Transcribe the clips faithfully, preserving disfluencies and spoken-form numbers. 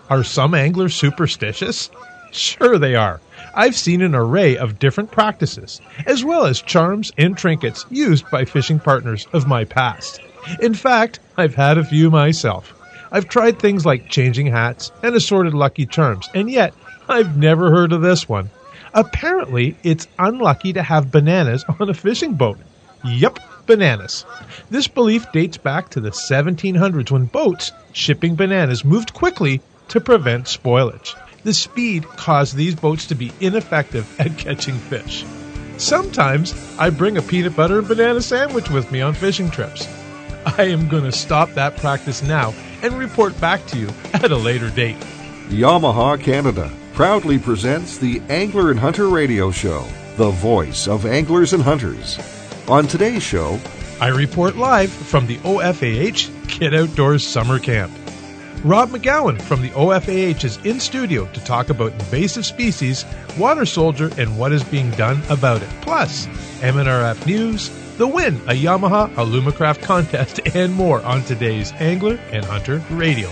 Are some anglers superstitious? Sure they are. I've seen an array of different practices, as well as charms and trinkets used by fishing partners of my past. In fact, I've had a few myself. I've tried things like changing hats and assorted lucky charms, and yet I've never heard of this one. Apparently, it's unlucky to have bananas on a fishing boat. Yup, bananas. This belief dates back to the seventeen hundreds when boats shipping bananas moved quickly to prevent spoilage. The speed caused these boats to be ineffective at catching fish. Sometimes I bring a peanut butter and banana sandwich with me on fishing trips. I am going to stop that practice now and report back to you at a later date. Yamaha Canada proudly presents the Angler and Hunter Radio Show, the voice of anglers and hunters. On today's show, I report live from the O F A H Kid Outdoors Summer Camp. Rob McGowan from the O F A H is in studio to talk about invasive species, water soldier, and what is being done about it. Plus, M N R F News, the win, a Yamaha Alumacraft contest, and more on today's Angler and Hunter Radio.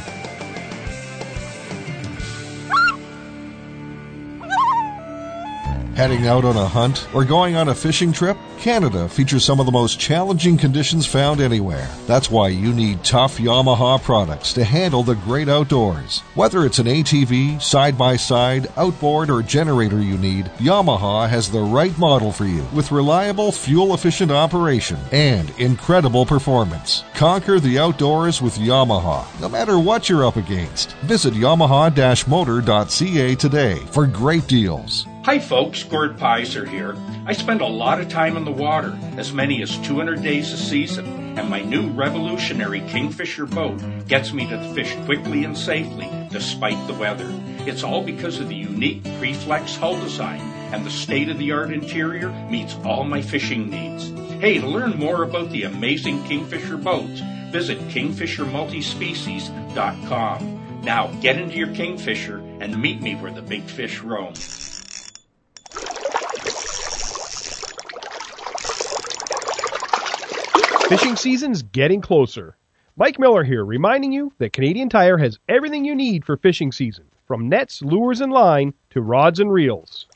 Heading out on a hunt or going on a fishing trip? Canada features some of the most challenging conditions found anywhere. That's why you need tough Yamaha products to handle the great outdoors. Whether it's an A T V, side-by-side, outboard, or generator you need, Yamaha has the right model for you with reliable, fuel-efficient operation and incredible performance. Conquer the outdoors with Yamaha, no matter what you're up against. Visit yamaha dash motor dot c a today for great deals. Hi folks, Gord Pizer here. I spend a lot of time in the water, as many as two hundred days a season, and my new revolutionary Kingfisher boat gets me to fish quickly and safely, despite the weather. It's all because of the unique Preflex hull design, and the state-of-the-art interior meets all my fishing needs. Hey, to learn more about the amazing Kingfisher boats, visit kingfisher multispecies dot com. Now, get into your Kingfisher and meet me where the big fish roam. Fishing season's getting closer. Mike Miller here, reminding you that Canadian Tire has everything you need for fishing season, from nets, lures, and line to rods and reels.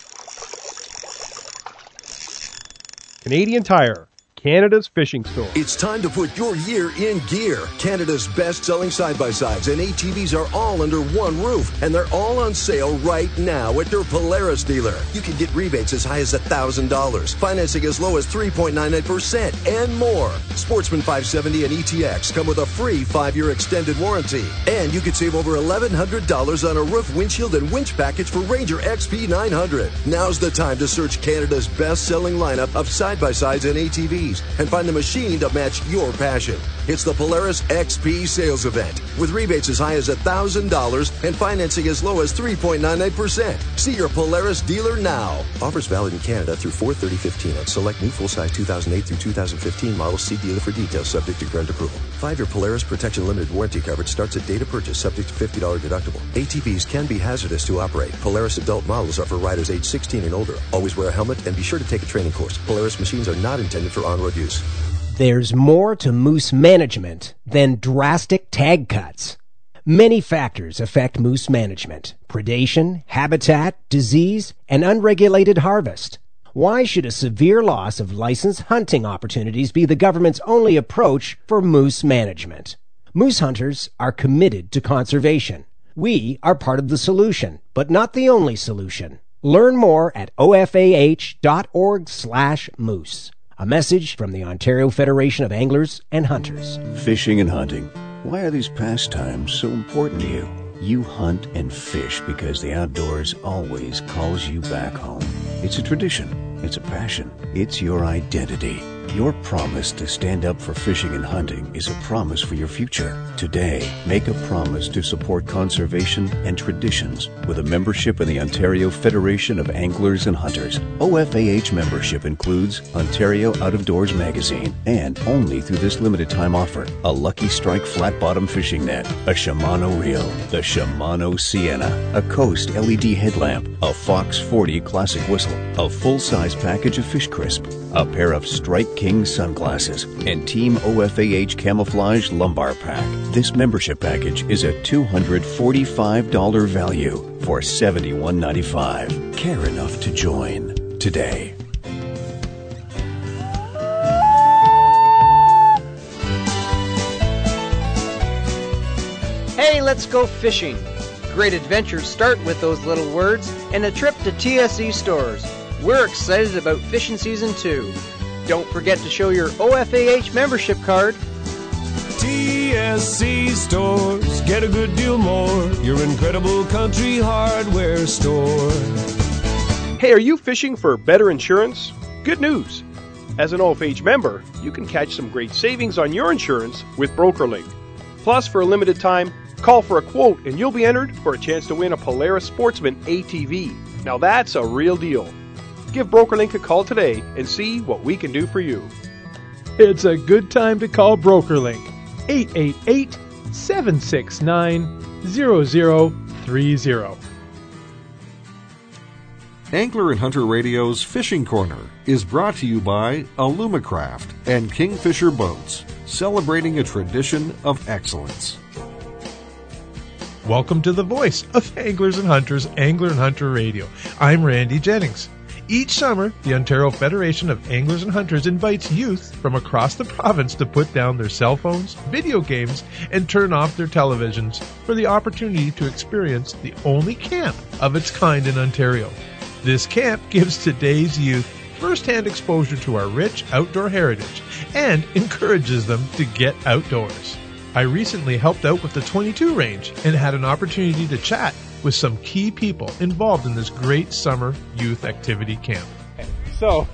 Canadian Tire, Canada's fishing store. It's time to put your year in gear. Canada's best-selling side-by-sides and A T Vs are all under one roof, and they're all on sale right now at your Polaris dealer. You can get rebates as high as one thousand dollars, financing as low as three point nine nine percent, and more. Sportsman five seventy and E T X come with a free five-year extended warranty. And you could save over eleven hundred dollars on a roof, windshield, and winch package for Ranger X P nine hundred. Now's the time to search Canada's best-selling lineup of side-by-sides and A T Vs and find the machine to match your passion. It's the Polaris X P sales event with rebates as high as one thousand dollars and financing as low as three point nine nine percent. See your Polaris dealer now. Offers valid in Canada through four thirty fifteen on select new full-size two thousand eight through two thousand fifteen models. See dealer for details, subject to current approval. Five-year Polaris Protection Limited warranty coverage starts at date of purchase, subject to fifty dollars deductible. A T Vs can be hazardous to operate. Polaris adult models are for riders age sixteen and older. Always wear a helmet and be sure to take a training course. Polaris machines are not intended for on-road use. There's more to moose management than drastic tag cuts. Many factors affect moose management: predation, habitat, disease, and unregulated harvest. Why should a severe loss of licensed hunting opportunities be the government's only approach for moose management? Moose hunters are committed to conservation. We are part of the solution, but not the only solution. Learn more at O F A H dot org slash moose. A message from the Ontario Federation of Anglers and Hunters. Fishing and hunting. Why are these pastimes so important to you? You hunt and fish because the outdoors always calls you back home. It's a tradition. It's a passion. It's your identity. Your promise to stand up for fishing and hunting is a promise for your future. Today, make a promise to support conservation and traditions with a membership in the Ontario Federation of Anglers and Hunters. O F A H membership includes Ontario Out of Doors magazine, and only through this limited time offer, a Lucky Strike flat bottom fishing net, a Shimano reel, the Shimano Sienna, a Coast L E D headlamp, a Fox forty classic whistle, a full-size package of Fish Crisp, a pair of Strike King sunglasses, and Team O F A H Camouflage Lumbar Pack. This membership package is a two hundred forty-five dollars value for seventy-one ninety-five. Care enough to join today. Hey, let's go fishing. Great adventures start with those little words and a trip to T S E stores. We're excited about fishing season two. Don't forget to show your O F A H membership card. T S E stores, get a good deal more. Your incredible country hardware store. Hey, are you fishing for better insurance? Good news! As an O F A H member, you can catch some great savings on your insurance with BrokerLink. Plus, for a limited time, call for a quote and you'll be entered for a chance to win a Polaris Sportsman A T V. Now that's a real deal. Give BrokerLink a call today and see what we can do for you. It's a good time to call BrokerLink. eight eight eight, seven six nine, zero zero three zero. Angler and Hunter Radio's Fishing Corner is brought to you by Alumacraft and Kingfisher Boats, celebrating a tradition of excellence. Welcome to the voice of Anglers and Hunters, Angler and Hunter Radio. I'm Randy Jennings. Each summer, the Ontario Federation of Anglers and Hunters invites youth from across the province to put down their cell phones, video games, and turn off their televisions for the opportunity to experience the only camp of its kind in Ontario. This camp gives today's youth first-hand exposure to our rich outdoor heritage and encourages them to get outdoors. I recently helped out with the twenty-two range and had an opportunity to chat with some key people involved in this great summer youth activity camp. So,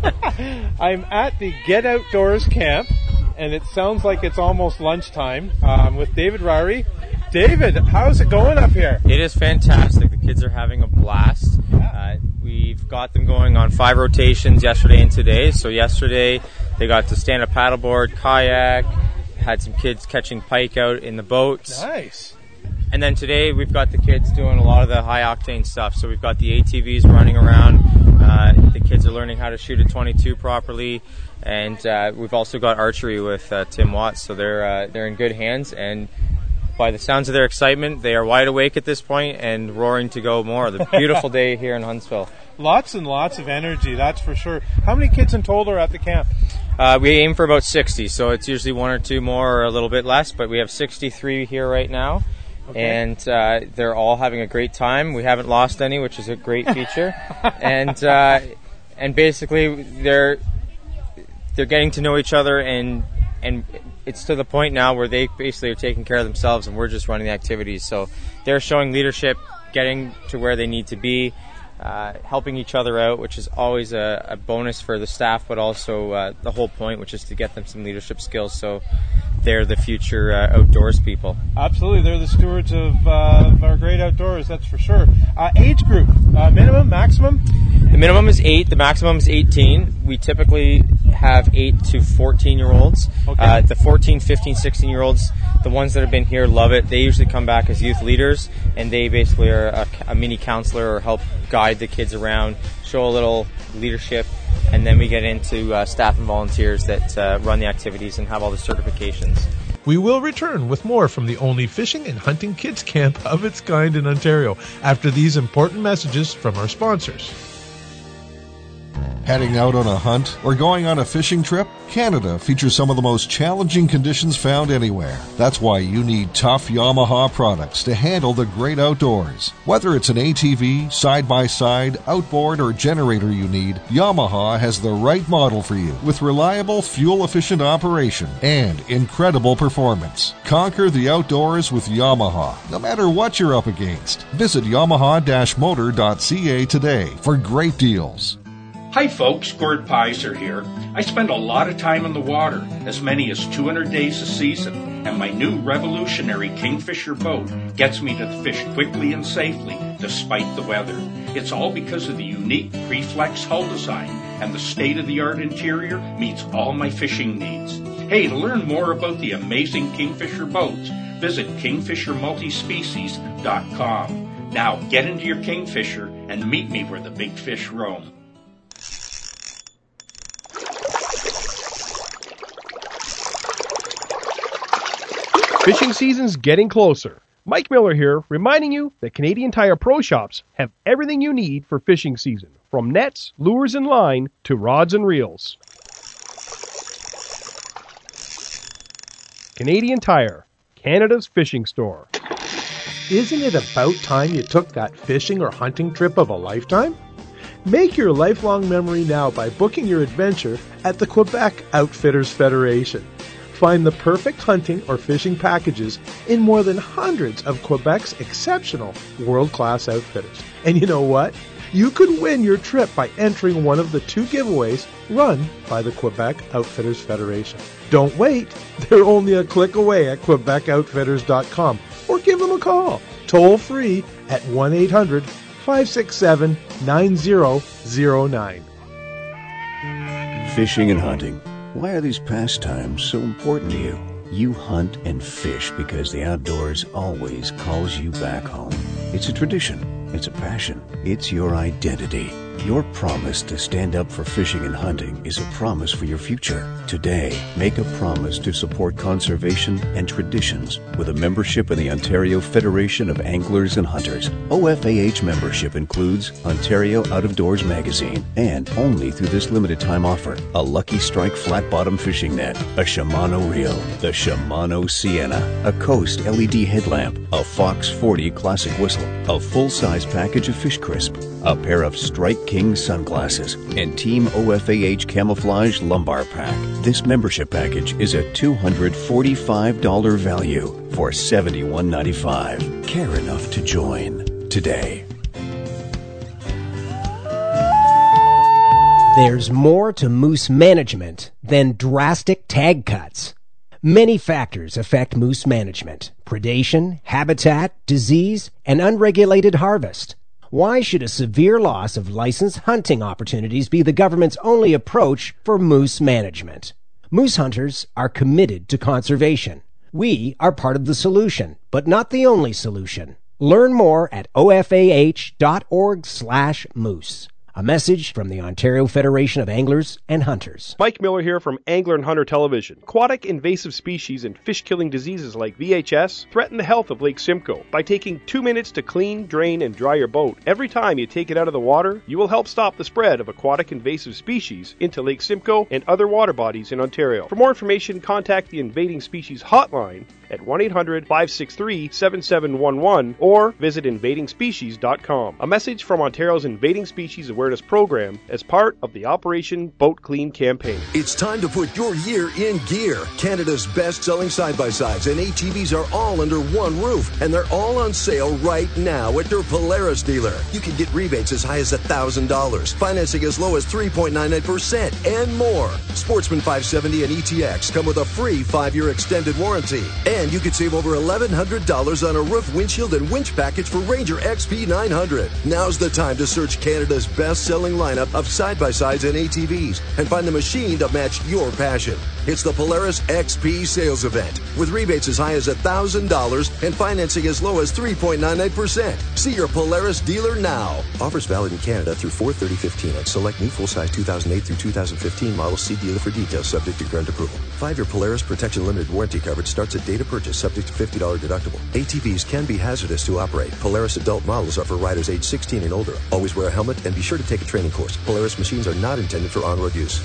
I'm at the Get Outdoors camp, and it sounds like it's almost lunchtime. I'm with David Ryrie. David, how's it going up here? It is fantastic. The kids are having a blast. Uh, we've got them going on five rotations yesterday and today. So yesterday they got to stand up paddleboard, kayak, had some kids catching pike out in the boats. Nice. And then today we've got the kids doing a lot of the high octane stuff. So we've got the A T Vs running around. Uh, the kids are learning how to shoot a twenty-two properly. And uh, we've also got archery with uh, Tim Watts. So they're uh, they're in good hands. And by the sounds of their excitement, they are wide awake at this point and roaring to go more. The beautiful day here in Huntsville. Lots and lots of energy, that's for sure. How many kids in total are at the camp? Uh, we aim for about sixty, so it's usually one or two more or a little bit less, but we have sixty-three here right now. Okay. And uh, they're all having a great time. We haven't lost any, which is a great feature. and uh, and basically, they're they're getting to know each other, and and it's to the point now where they basically are taking care of themselves, and we're just running the activities. So they're showing leadership, getting to where they need to be, uh, helping each other out, which is always a, a bonus for the staff, but also uh, the whole point, which is to get them some leadership skills. So they're the future uh, outdoors people. Absolutely, they're the stewards of, uh, of our great outdoors, that's for sure. Uh, age group, uh, minimum, maximum? The minimum is eight, the maximum is eighteen. We typically have eight to fourteen-year-olds. Okay. Uh, the fourteen, fifteen, sixteen-year-olds, the ones that have been here love it. They usually come back as youth leaders, and they basically are a, a mini counselor or help guide the kids around, show a little leadership, and then we get into uh, staff and volunteers that uh, run the activities and have all the certifications. We will return with more from the only fishing and hunting kids camp of its kind in Ontario after these important messages from our sponsors. Heading out on a hunt or going on a fishing trip? Canada features some of the most challenging conditions found anywhere. That's why you need tough Yamaha products to handle the great outdoors. Whether it's an A T V, side-by-side, outboard, or generator you need, Yamaha has the right model for you with reliable, fuel-efficient operation and incredible performance. Conquer the outdoors with Yamaha, no matter what you're up against. Visit yamaha dash motor dot c a today for great deals. Hi folks, Gord Pizer here. I spend a lot of time in the water, as many as two hundred days a season, and my new revolutionary Kingfisher boat gets me to fish quickly and safely despite the weather. It's all because of the unique Preflex hull design, and the state-of-the-art interior meets all my fishing needs. Hey, to learn more about the amazing Kingfisher boats, visit kingfisher multispecies dot com. Now get into your Kingfisher and meet me where the big fish roam. Fishing season's getting closer. Mike Miller here, reminding you that Canadian Tire Pro Shops have everything you need for fishing season, from nets, lures, and line to rods and reels. Canadian Tire, Canada's fishing store. Isn't it about time you took that fishing or hunting trip of a lifetime? Make your lifelong memory now by booking your adventure at the Quebec Outfitters Federation. Find the perfect hunting or fishing packages in more than hundreds of Quebec's exceptional world-class outfitters. And you know what? You could win your trip by entering one of the two giveaways run by the Quebec Outfitters Federation. Don't wait. They're only a click away at quebec outfitters dot com or give them a call toll free at one eight hundred five six seven nine zero zero nine. Fishing and hunting. Why are these pastimes so important to you? You hunt and fish because the outdoors always calls you back home. It's a tradition. It's a passion. It's your identity. Your promise to stand up for fishing and hunting is a promise for your future. Today, make a promise to support conservation and traditions with a membership in the Ontario Federation of Anglers and Hunters. O F A H membership includes Ontario Out of Doors magazine, and only through this limited time offer, a Lucky Strike flat bottom fishing net, a Shimano reel, the Shimano Sienna, a Coast L E D headlamp, a Fox forty classic whistle, a full-size package of Fish Crisp, a pair of Strike King sunglasses, and Team O F A H Camouflage Lumbar Pack. This membership package is a two hundred forty-five dollars value for seventy-one ninety-five. Care enough to join today. There's more to moose management than drastic tag cuts. Many factors affect moose management: predation, habitat, disease, and unregulated harvest. Why should a severe loss of licensed hunting opportunities be the government's only approach for moose management? Moose hunters are committed to conservation. We are part of the solution, but not the only solution. Learn more at O F A H dot org slash moose. A message from the Ontario Federation of Anglers and Hunters. Mike Miller here from Angler and Hunter Television. Aquatic invasive species and fish-killing diseases like V H S threaten the health of Lake Simcoe. By taking two minutes to clean, drain, and dry your boat every time you take it out of the water, you will help stop the spread of aquatic invasive species into Lake Simcoe and other water bodies in Ontario. For more information, contact the Invading Species Hotline at one eight hundred five six three seven seven one one or visit invading species dot com. A message from Ontario's Invading Species Awareness Program as part of the Operation Boat Clean campaign. It's time to put your year in gear. Canada's best-selling side-by-sides and A T Vs are all under one roof, and they're all on sale right now at their Polaris dealer. You can get rebates as high as one thousand dollars, financing as low as three point nine nine percent, and more. Sportsman five seventy and E T X come with a free five-year extended warranty. And you can save over eleven hundred dollars on a roof, windshield, and winch package for Ranger X P nine hundred. Now's the time to search Canada's best-selling lineup of side-by-sides and A T Vs and find the machine to match your passion. It's the Polaris X P sales event with rebates as high as one thousand dollars and financing as low as three point nine nine percent. See your Polaris dealer now. Offers valid in Canada through four thirty fifteen on select new full-size two thousand eight through two thousand fifteen models. See dealer for details, subject to current approval. Five-year Polaris Protection Limited warranty coverage starts at date of purchase, subject to fifty dollars deductible. A T Vs can be hazardous to operate. Polaris adult models are for riders age sixteen and older. Always wear a helmet and be sure to take a training course. Polaris machines are not intended for on-road use.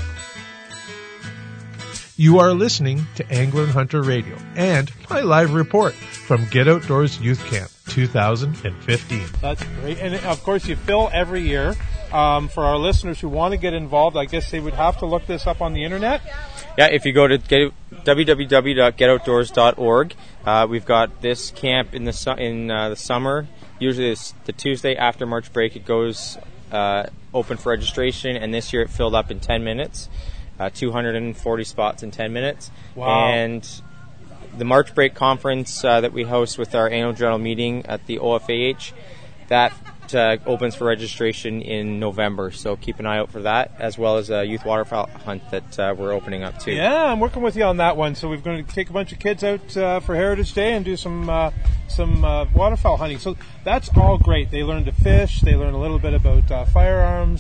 You are listening to Angler and Hunter Radio and my live report from Get Outdoors Youth Camp two thousand fifteen. That's great. And of course, you fill every year. Um, for our listeners who want to get involved, I guess they would have to look this up on the internet. Yeah, if you go to get, w w w dot get outdoors dot org, uh, we've got this camp in the su- in uh, the summer. Usually it's the Tuesday after March break. It goes uh, open for registration, and this year it filled up in ten minutes. Uh, two hundred forty spots in ten minutes. Wow. And the March break conference uh, that we host with our annual general meeting at the O F A H, that uh, opens for registration in November. So keep an eye out for that, as well as a youth waterfowl hunt that uh, we're opening up too. Yeah, I'm working with you on that one. So we're going to take a bunch of kids out uh, for Heritage Day and do some uh, some uh, waterfowl hunting. So that's all great. They learn to fish. They learn a little bit about uh, firearms.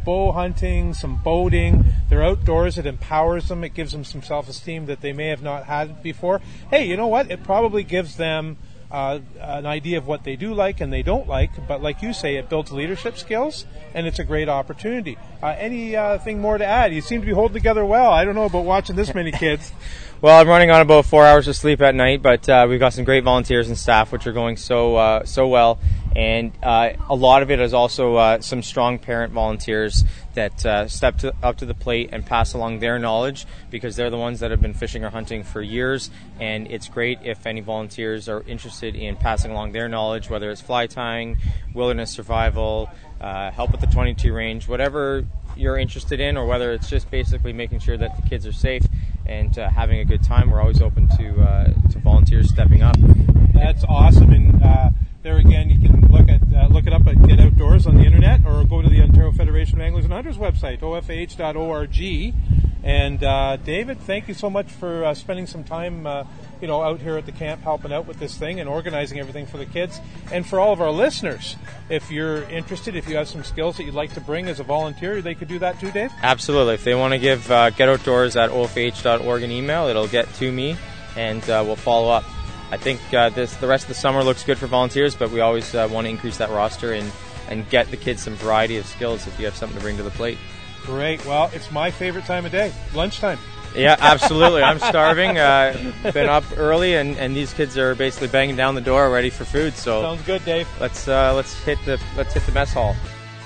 bow hunting, some boating. They're outdoors. It empowers them. It gives them some self-esteem that they may have not had before. Hey, you know what? It probably gives them uh, an idea of what they do like and they don't like. But like you say, it builds leadership skills, and it's a great opportunity. Uh, any uh, thing more to add? You seem to be holding together well. I don't know about watching this many kids. Well, I'm running on about four hours of sleep at night, but uh, we've got some great volunteers and staff, which are going so uh, so well. And uh, a lot of it is also uh, some strong parent volunteers that uh, step to, up to the plate and pass along their knowledge, because they're the ones that have been fishing or hunting for years. And it's great if any volunteers are interested in passing along their knowledge, whether it's fly tying, wilderness survival, uh, help with the twenty-two range, whatever you're interested in, or whether it's just basically making sure that the kids are safe and uh, having a good time. We're always open to uh, to volunteers stepping up. That's awesome. And uh, there again, you can look at uh, look it up at Get Outdoors on the internet, or go to the Ontario Federation of Anglers and Hunters website, O F A H dot org. And uh, David, thank you so much for uh, spending some time, uh, you know, out here at the camp helping out with this thing and organizing everything for the kids. And for all of our listeners, if you're interested, if you have some skills that you'd like to bring as a volunteer, they could do that too, Dave? Absolutely. If they want to give uh, Get Outdoors at O F A H dot org an email, it'll get to me, and uh, we'll follow up. I think uh, this the rest of the summer looks good for volunteers, but we always uh, want to increase that roster and, and get the kids some variety of skills if you have something to bring to the plate. Great. Well, it's my favorite time of day, lunchtime. Yeah, absolutely. I'm starving. Uh, been up early, and, and these kids are basically banging down the door ready for food. So sounds good, Dave. Let's uh, let's hit the let's hit the mess hall.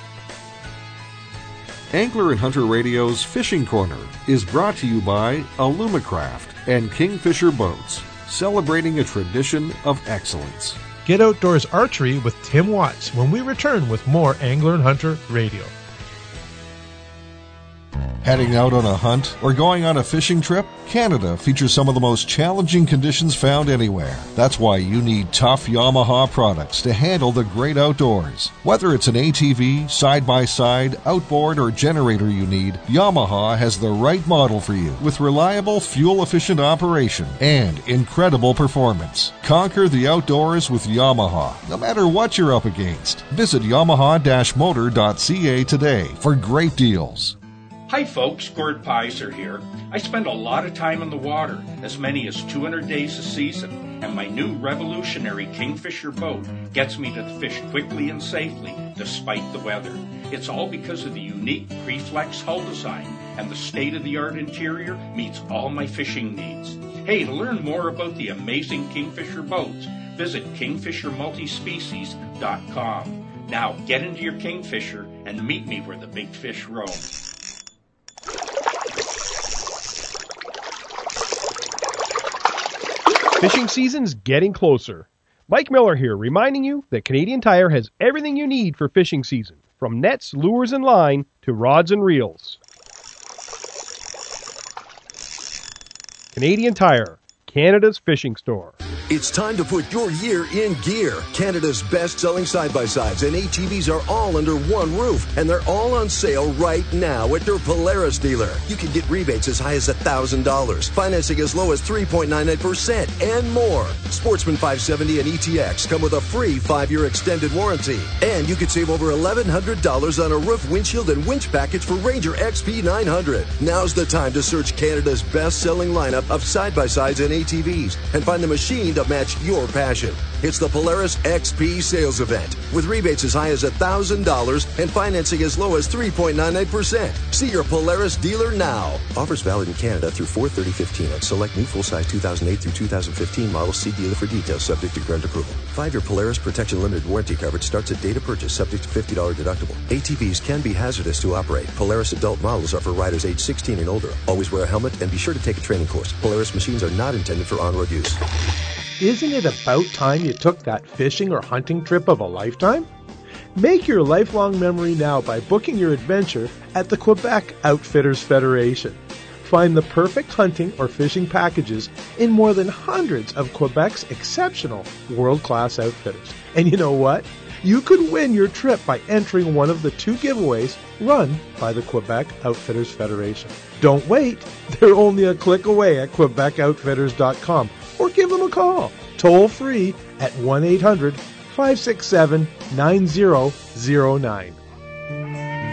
Angler and Hunter Radio's Fishing Corner is brought to you by Alumacraft and Kingfisher Boats, celebrating a tradition of excellence. Get Outdoors Archery with Tim Watts when we return with more Angler and Hunter Radio. Heading out on a hunt or going on a fishing trip? Canada features some of the most challenging conditions found anywhere. That's why you need tough Yamaha products to handle the great outdoors. Whether it's an A T V, side-by-side, outboard, or generator you need, Yamaha has the right model for you with reliable, fuel-efficient operation and incredible performance. Conquer the outdoors with Yamaha, no matter what you're up against. Visit yamaha dash motor dot c a today for great deals. Hi folks, Gord Pizer here. I spend a lot of time in the water, as many as two hundred days a season, and my new revolutionary Kingfisher boat gets me to fish quickly and safely despite the weather. It's all because of the unique Preflex hull design, and the state-of-the-art interior meets all my fishing needs. Hey, to learn more about the amazing Kingfisher boats, visit kingfisher multispecies dot com. Now get into your Kingfisher and meet me where the big fish roam. Fishing season's getting closer. Mike Miller here, reminding you that Canadian Tire has everything you need for fishing season, from nets, lures, and line to rods and reels. Canadian Tire, Canada's fishing store. It's time to put your year in gear. Canada's best-selling side-by-sides and A T Vs are all under one roof, and they're all on sale right now at their Polaris dealer. You can get rebates as high as one thousand dollars, financing as low as three point nine nine percent, and more. Sportsman five seventy and E T X come with a free five-year extended warranty. And you could save over eleven hundred dollars on a roof, windshield, and winch package for Ranger X P nine hundred. Now's the time to search Canada's best-selling lineup of side-by-sides and A T Vs and find the machine to match your passion. It's the Polaris X P sales event with rebates as high as one thousand dollars and financing as low as three point nine nine percent. See your Polaris dealer now. Offers valid in Canada through four thirty fifteen on select new full-size two thousand eight through two thousand fifteen models. See dealer for details, subject to grant approval. Five-year Polaris Protection Limited warranty coverage starts at date of purchase, subject to fifty dollars deductible. A T Vs can be hazardous to operate. Polaris adult models are for riders age sixteen and older. Always wear a helmet and be sure to take a training course. Polaris machines are not intended for on-road use. Isn't it about time you took that fishing or hunting trip of a lifetime? Make your lifelong memory now by booking your adventure at the Quebec Outfitters Federation. Find the perfect hunting or fishing packages in more than hundreds of Quebec's exceptional world-class outfitters. And you know what? You could win your trip by entering one of the two giveaways run by the Quebec Outfitters Federation. Don't wait. They're only a click away at quebec outfitters dot com. Or give them a call, toll free at one eight hundred five six seven nine zero zero nine.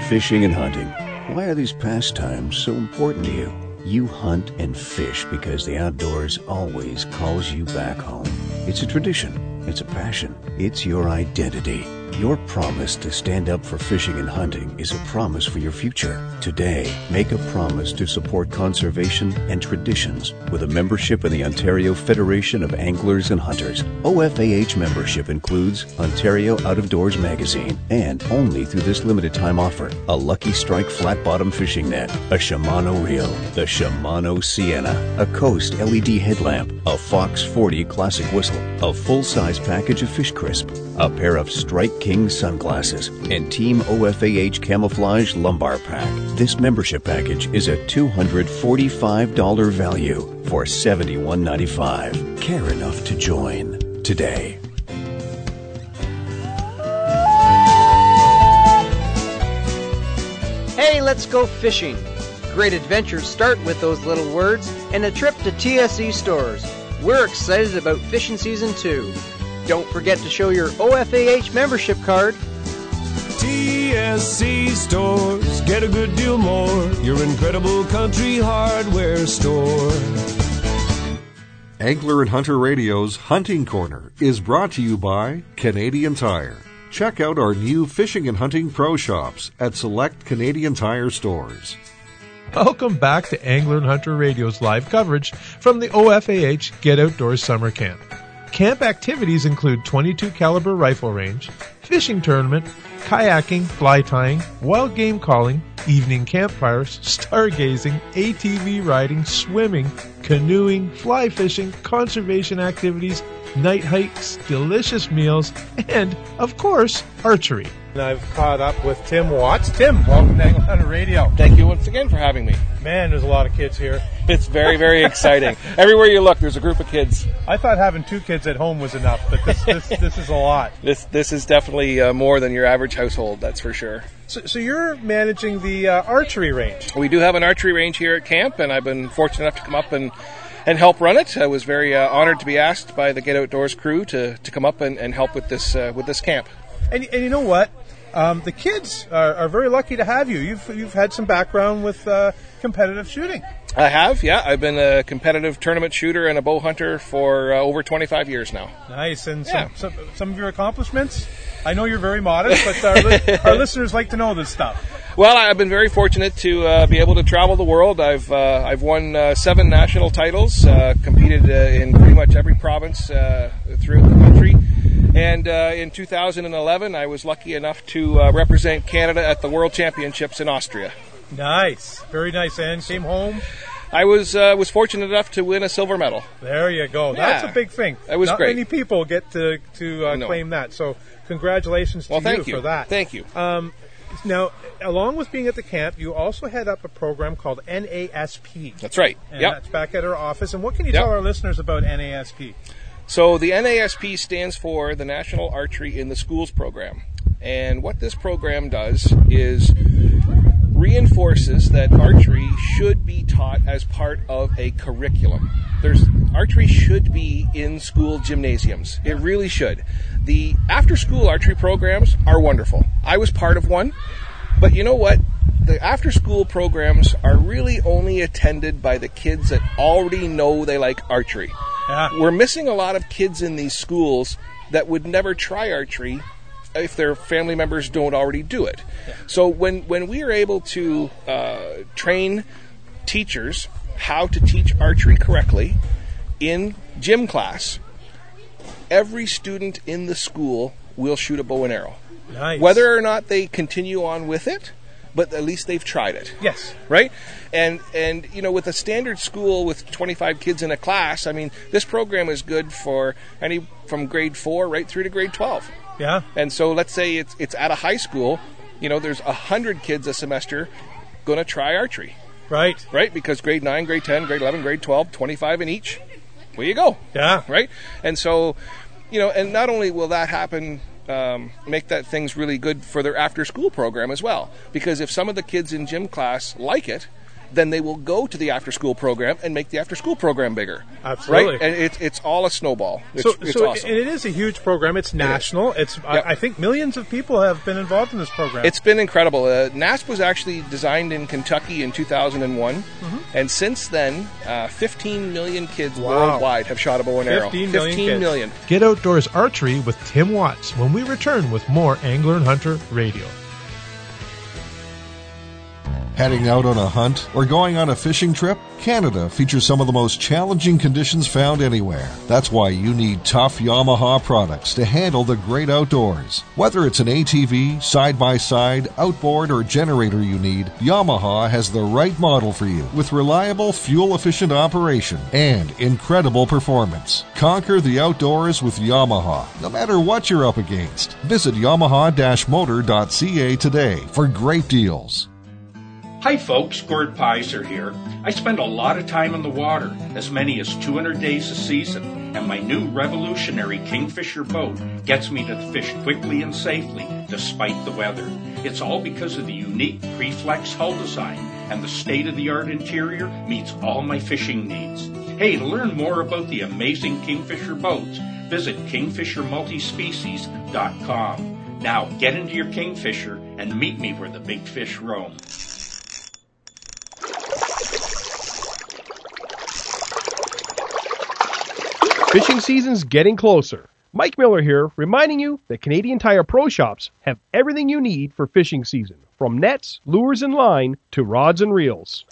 Fishing and hunting. Why are these pastimes so important to you? You hunt and fish because the outdoors always calls you back home. It's a tradition. It's a passion. It's your identity. Your promise to stand up for fishing and hunting is a promise for your future. Today, make a promise to support conservation and traditions with a membership in the Ontario Federation of Anglers and Hunters. O F A H membership includes Ontario Out of Doors magazine and, only through this limited time offer, a Lucky Strike flat bottom fishing net, a Shimano reel, the Shimano Sienna, a Coast L E D headlamp, a Fox forty classic whistle, a full-size package of Fish Crisp, a pair of Strike King sunglasses, and Team O F A H Camouflage Lumbar Pack. This membership package is a two hundred forty-five dollars value for seventy-one ninety-five. Care enough to join today. Hey, let's go fishing. Great adventures start with those little words and a trip to T S E stores. We're excited about fishing season two. Don't forget to show your O F A H membership card. T S C Stores, get a good deal more. Your incredible country hardware store. Angler and Hunter Radio's Hunting Corner is brought to you by Canadian Tire. Check out our new fishing and hunting pro shops at select Canadian Tire stores. Welcome back to Angler and Hunter Radio's live coverage from the O F A H Get Outdoors Summer Camp. Camp activities include twenty-two caliber rifle range, fishing tournament, kayaking, fly tying, wild game calling, evening campfires, stargazing, A T V riding, swimming, canoeing, fly fishing, conservation activities, night hikes, delicious meals, and, of course, archery. And I've caught up with Tim Watts. Tim, welcome to Angler and Hunter Radio. Thank you once again for having me. Man, there's a lot of kids here. It's very, very exciting. Everywhere you look, there's a group of kids. I thought having two kids at home was enough, but this this, this is a lot. This this is definitely uh, more than your average household, that's for sure. So, so you're managing the uh, archery range. We do have an archery range here at camp, and I've been fortunate enough to come up and, and help run it. I was very uh, honored to be asked by the Get Outdoors crew to, to come up and, and help with this uh, with this camp. And, and you know what? Um, the kids are, are very lucky to have you. You've you've had some background with uh, competitive shooting. I have, yeah. I've been a competitive tournament shooter and a bow hunter for uh, over twenty-five years now. Nice. And yeah. some, some some of your accomplishments? I know you're very modest, but our, li- our listeners like to know this stuff. Well, I've been very fortunate to uh, be able to travel the world. I've uh, I've won uh, seven national titles, uh, competed uh, in pretty much every province uh, throughout the country. And uh, in two thousand eleven, I was lucky enough to uh, represent Canada at the World Championships in Austria. Nice, very nice. And came home. I was uh, was fortunate enough to win a silver medal. There you go. Yeah. That's a big thing. That was Not great. Not many people get to to uh, no. claim that. So congratulations to well, thank you, you for that. Thank you. Um, now, along with being at the camp, you also head up a program called N A S P. That's right. And yep. that's back at our office. And what can you yep. tell our listeners about N A S P? So the N A S P stands for the National Archery in the Schools program. And what this program does is reinforces that archery should be taught as part of a curriculum. There's archery should be in school gymnasiums. It really should. The after-school archery programs are wonderful. I was part of one, but you know what? The after-school programs are really only attended by the kids that already know they like archery. Yeah. We're missing a lot of kids in these schools that would never try archery if their family members don't already do it. Yeah. So when, when we are able to uh, train teachers how to teach archery correctly in gym class, every student in the school will shoot a bow and arrow. Nice. Whether or not they continue on with it, but at least they've tried it. Yes. Right? And, and you know, with a standard school with twenty-five kids in a class, I mean, this program is good for any from grade four right through to grade twelve. Yeah. And so let's say it's it's at a high school, you know, there's one hundred kids a semester going to try archery. Right. Right? Because grade nine, grade ten, grade eleven, grade twelve, twenty-five in each. Where you go. Yeah. Right? And so, you know, and not only will that happen, um, make that things really good for their after-school program as well. Because if some of the kids in gym class like it, then they will go to the after-school program and make the after-school program bigger. Absolutely. Right? And it's it's all a snowball. It's, so, it's so awesome. and it is a huge program. It's national. It it's I, I think millions of people have been involved in this program. It's been incredible. Uh, N A S P was actually designed in Kentucky in two thousand one, mm-hmm. and since then, uh, fifteen million kids wow. worldwide have shot a bow and arrow. fifteen million. fifteen million. Get outdoors archery with Tim Watts when we return with more Angler and Hunter Radio. Heading out on a hunt or going on a fishing trip? Canada features some of the most challenging conditions found anywhere. That's why you need tough Yamaha products to handle the great outdoors. Whether it's an A T V, side-by-side, outboard, or generator you need, Yamaha has the right model for you with reliable, fuel-efficient operation and incredible performance. Conquer the outdoors with Yamaha, no matter what you're up against. Visit yamaha dash motor dot c a today for great deals. Hi folks, Gord Pizer here. I spend a lot of time in the water, as many as two hundred days a season, and my new revolutionary Kingfisher boat gets me to fish quickly and safely despite the weather. It's all because of the unique Preflex hull design, and the state-of-the-art interior meets all my fishing needs. Hey, to learn more about the amazing Kingfisher boats, visit kingfisher multispecies dot com. Now get into your Kingfisher and meet me where the big fish roam. Fishing season's getting closer. Mike Miller here, reminding you that Canadian Tire Pro Shops have everything you need for fishing season, from nets, lures and line, to rods and reels.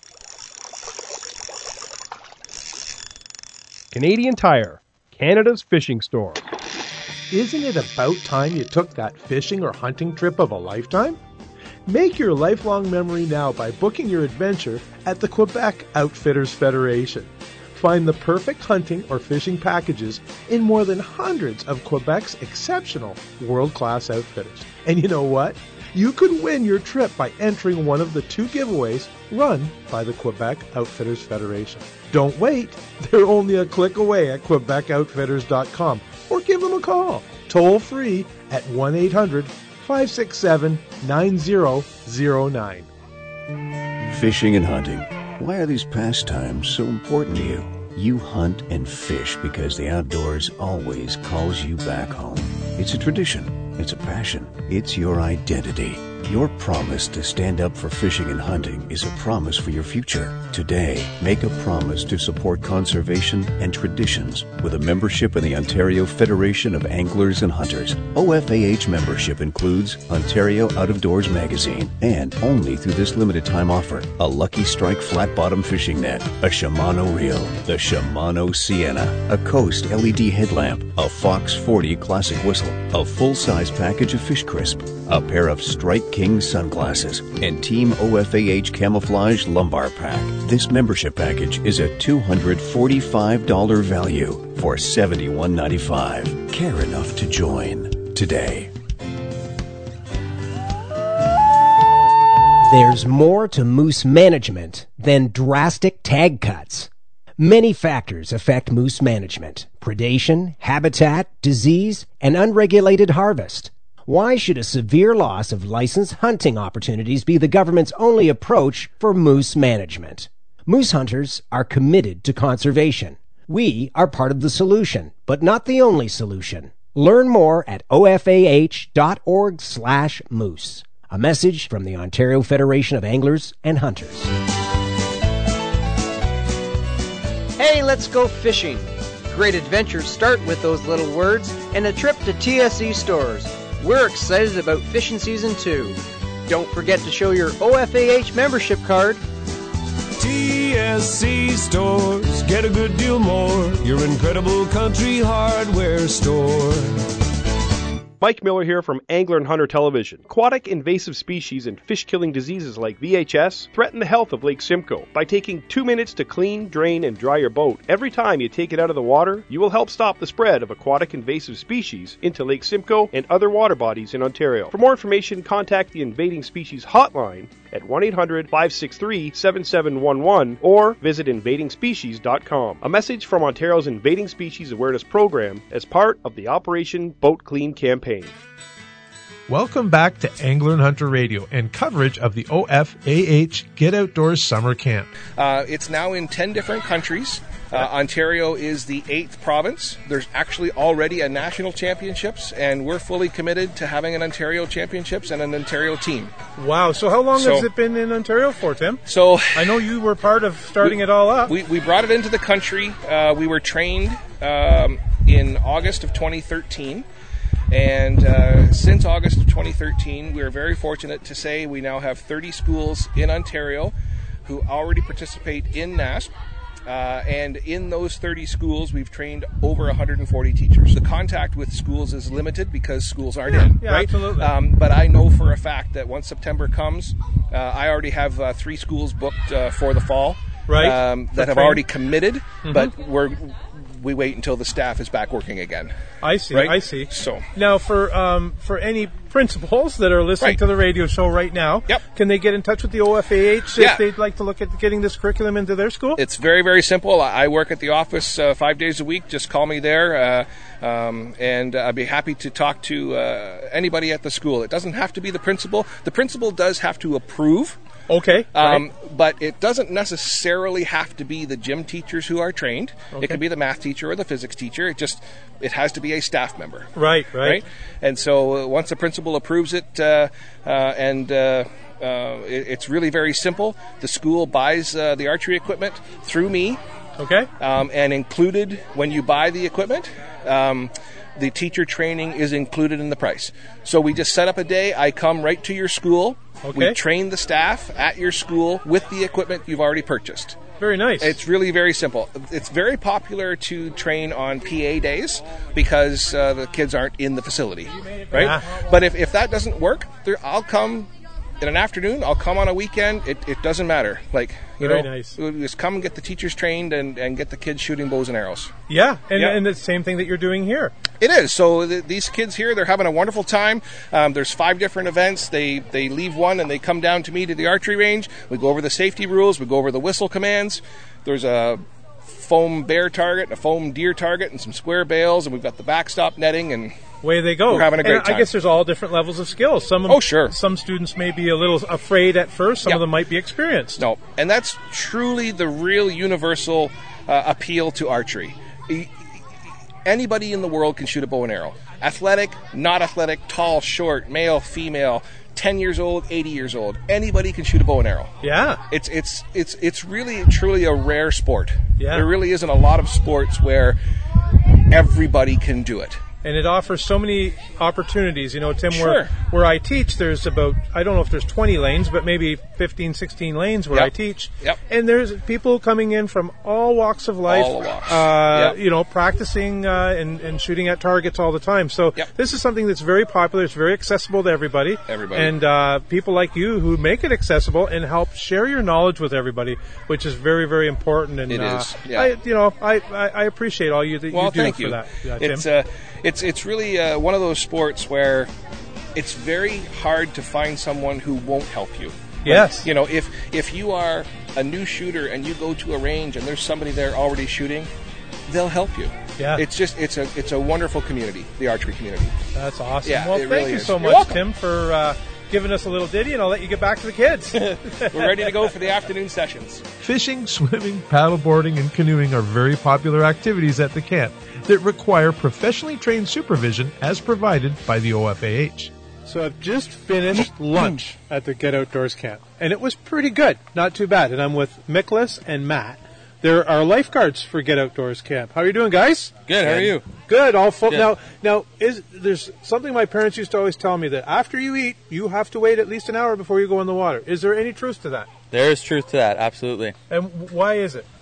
Canadian Tire, Canada's fishing store. Isn't it about time you took that fishing or hunting trip of a lifetime? Make your lifelong memory now by booking your adventure at the Quebec Outfitters Federation. Find the perfect hunting or fishing packages in more than hundreds of Quebec's exceptional world-class outfitters. And you know what? You could win your trip by entering one of the two giveaways run by the Quebec Outfitters Federation. Don't wait. They're only a click away at quebec outfitters dot com or give them a call, toll free at one eight hundred five six seven nine zero zero nine. Fishing and hunting. Why are these pastimes so important to you? You hunt and fish because the outdoors always calls you back home. It's a tradition. It's a passion. It's your identity. Your promise to stand up for fishing and hunting is a promise for your future. Today, make a promise to support conservation and traditions with a membership in the Ontario Federation of Anglers and Hunters. O F A H membership includes Ontario Out of Doors magazine, and only through this limited time offer, a Lucky Strike flat bottom fishing net, a Shimano reel, the Shimano Sienna, a Coast L E D headlamp, a Fox forty classic whistle, a full-size package of Fish Crisp, a pair of Strike King sunglasses, and Team O F A H Camouflage Lumbar Pack. This membership package is a two hundred forty-five dollars value for seventy-one ninety-five. Care enough to join today. There's more to moose management than drastic tag cuts. Many factors affect moose management: predation, habitat, disease, and unregulated harvest. Why should a severe loss of licensed hunting opportunities be the government's only approach for moose management? Moose hunters are committed to conservation. We are part of the solution, but not the only solution. Learn more at O F A H dot org slash moose. A message from the Ontario Federation of Anglers and Hunters. Hey, let's go fishing. Great adventures start with those little words and a trip to T S E stores. We're excited about fishing season two. Don't forget to show your O F A H membership card. T S C Stores, get a good deal more. Your incredible country hardware store. Mike Miller here from Angler and Hunter Television. Aquatic invasive species and fish-killing diseases like V H S threaten the health of Lake Simcoe. By taking two minutes to clean, drain, and dry your boat every time you take it out of the water, you will help stop the spread of aquatic invasive species into Lake Simcoe and other water bodies in Ontario. For more information, contact the Invading Species Hotline at one eight hundred five six three seven seven one one or visit invading species dot com. A message from Ontario's Invading Species Awareness Program as part of the Operation Boat Clean campaign. Welcome back to Angler and Hunter Radio and coverage of the O F A H Get Outdoors Summer Camp. Uh, it's now in ten different countries. Uh, Ontario is the eighth province. There's actually already a national championships, and we're fully committed to having an Ontario championships and an Ontario team. Wow. So how long So- has it been in Ontario for, Tim? So I know you were part of starting it all up. We, we brought it into the country. Uh, we were trained um, in August of twenty thirteen. And uh, since August of twenty thirteen, we are very fortunate to say we now have thirty schools in Ontario who already participate in N A S P. Uh, and in those thirty schools, we've trained over one hundred forty teachers. The contact with schools is limited because schools aren't Yeah, in, yeah, right? absolutely. Um, but I know for a fact that once September comes, uh, I already have uh, three schools booked uh, for the fall, Right. Um, For that have training. already committed, Mhm. but we're we wait until the staff is back working again. I see. Right? I see. So Now, for um, for any principals that are listening Right. to the radio show right now, Yep. can they get in touch with the O F A H Yeah. if they'd like to look at getting this curriculum into their school? It's very, very simple. I I work at the office uh, five days a week. Just call me there, uh, um, and I'd be happy to talk to uh, anybody at the school. It doesn't have to be the principal. The principal does have to approve. Okay. Um, But it doesn't necessarily have to be the gym teachers who are trained. Okay. It could be the math teacher or the physics teacher. It just it has to be a staff member. Right, right. And so uh, once the principal approves it, uh, uh, and uh, uh, it, it's really very simple. The school buys uh, the archery equipment through me. Okay. Um, and included when you buy the equipment, um, the teacher training is included in the price. So we just set up a day. I come right to your school. Okay. We train the staff at your school with the equipment you've already purchased. Very nice. It's really very simple. It's very popular to train on P A days because uh, the kids aren't in the facility, right? Yeah. But if, if that doesn't work, there, I'll come in an afternoon. I'll come on a weekend. It, it doesn't matter. Like, you Very know, nice. we'll just come and get the teachers trained and, and get the kids shooting bows and arrows. Yeah, and, Yeah. and the same thing that you're doing here. It is. So th- these kids here, they're having a wonderful time. Um, there's five different events. They they leave one and they come down to me to the archery range. We go over the safety rules. We go over the whistle commands. There's a foam bear target, a foam deer target, and some square bales, and we've got the backstop netting, and Way they go. we're having a great and time. I guess there's all different levels of skills. Some Oh, sure. Some students may be a little afraid at first. Some Yeah. of them might be experienced. No, and that's truly the real universal uh, appeal to archery. E- Anybody in the world can shoot a bow and arrow. Athletic, not athletic, tall, short, male, female, ten years old, eighty years old. Anybody can shoot a bow and arrow. Yeah. It's it's it's it's really truly a rare sport. Yeah. There really isn't a lot of sports where everybody can do it. And it offers so many opportunities. You know, Tim, Sure. where, where I teach, there's about, I don't know if there's twenty lanes, but maybe fifteen, sixteen lanes where Yep. I teach. Yep. And there's people coming in from all walks of life, All walks. Uh, Yep. you know, practicing uh, and, and shooting at targets all the time. So Yep. this is something that's very popular. It's very accessible to everybody. Everybody. And uh, people like you who make it accessible and help share your knowledge with everybody, which is very, very important. And It uh, is, yeah. I, you know, I, I, I appreciate all you that Well, you do thank for you. that, uh, Tim. It's uh, it's it's really uh, one of those sports where it's very hard to find someone who won't help you. Like, Yes. you know, if if you are a new shooter and you go to a range and there's somebody there already shooting, they'll help you. Yeah. It's just it's a it's a wonderful community, the archery community. That's awesome. Yeah, well, it thank really you is. so You're much, welcome. Tim, for uh, giving us a little ditty, and I'll let you get back to the kids. We're ready to go for the afternoon sessions. Fishing, swimming, paddleboarding, and canoeing are very popular activities at the camp that require professionally trained supervision as provided by the O F A H. So I've just finished lunch at the Get Outdoors camp, and it was pretty good, not too bad. And I'm with Miklas and Matt. There are lifeguards for Get Outdoors camp. How are you doing, guys? Good. How are you? Good. All full. Good. Now, now is there's something my parents used to always tell me that after you eat, you have to wait at least an hour before you go in the water. Is there any truth to that? There is truth to that. Absolutely. And why is it?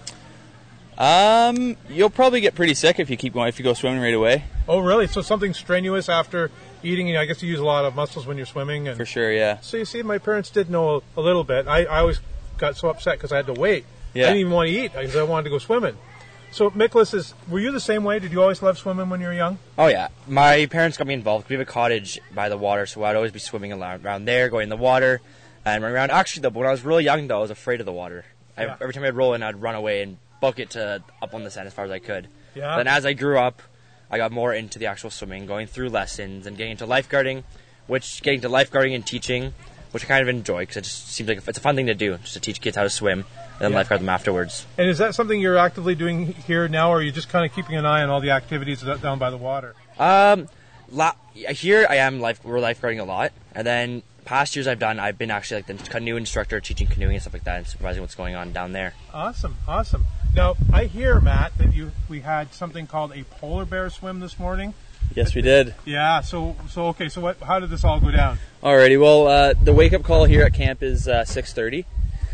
Um, you'll probably get pretty sick if you keep going. If you go swimming right away. Oh, really? So something strenuous after eating? You know, I guess you use a lot of muscles when you're swimming. And For sure. Yeah. so you see, my parents did know a, a little bit. I, I always got so upset because I had to wait. Yeah. I didn't even want to eat because I wanted to go swimming. So, Miklas, is were you the same way? Did you always love swimming when you were young? Oh, yeah. My parents got me involved. We have a cottage by the water, so I'd always be swimming around, around there, going in the water, and running around. Actually, though, when I was really young, though, I was afraid of the water. I, Yeah. Every time I'd roll in, I'd run away and book it to up on the sand as far as I could. Yeah. Then as I grew up, I got more into the actual swimming, going through lessons and getting into lifeguarding, which getting to lifeguarding and teaching, which I kind of enjoy because it just seems like it's a fun thing to do, just to teach kids how to swim and then Yeah. lifeguard them afterwards. And is that something you're actively doing here now, or are you just kind of keeping an eye on all the activities down by the water? Um, la- here I am life we're lifeguarding a lot, and then past years I've done I've been actually like the canoe instructor, teaching canoeing and stuff like that, and supervising what's going on down there. Awesome, awesome. Now, I hear, Matt, that you we had something called a polar bear swim this morning. Yes, we did. Yeah, so, so okay, so what? How did this all go down? Alrighty, well, uh, the wake-up call here at camp is uh, six thirty.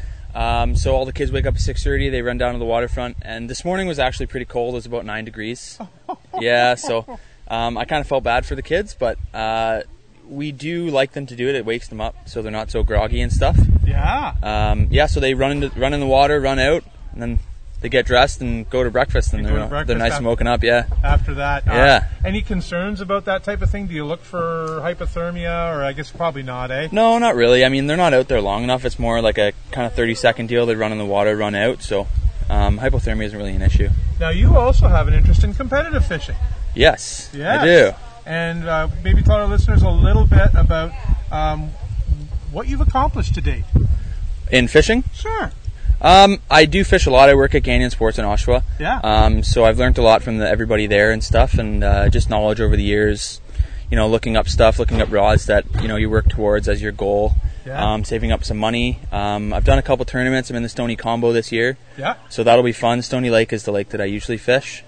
Um, so all the kids wake up at six thirty, they run down to the waterfront, and this morning was actually pretty cold. It was about nine degrees. Yeah, so um, I kind of felt bad for the kids, but uh, we do like them to do it. It wakes them up so they're not so groggy and stuff. Yeah. Um, yeah, so they run into, run in the water, run out, and then they get dressed and go to breakfast, and They go they're, to breakfast they're nice after- and woken up, yeah. After that, uh, Yeah. Any concerns about that type of thing? Do you look for hypothermia, or I guess probably not, eh? No, not really. I mean, they're not out there long enough. It's more like a kind of thirty-second deal. They run in the water, run out, so um, hypothermia isn't really an issue. Now, you also have an interest in competitive fishing. Yes, Yes. I do. And uh, maybe tell our listeners a little bit about um, what you've accomplished to date. In fishing? Sure. Um, I do fish a lot. I work at Canyon Sports in Oshawa. Yeah. Um, so I've learned a lot from the, everybody there and stuff, and uh, just knowledge over the years. You know, looking up stuff, looking up rods that you know you work towards as your goal. Yeah. Um, saving up some money. Um, I've done a couple tournaments. I'm in the Stony Combo this year. Yeah. So that'll be fun. Stony Lake is the lake that I usually fish.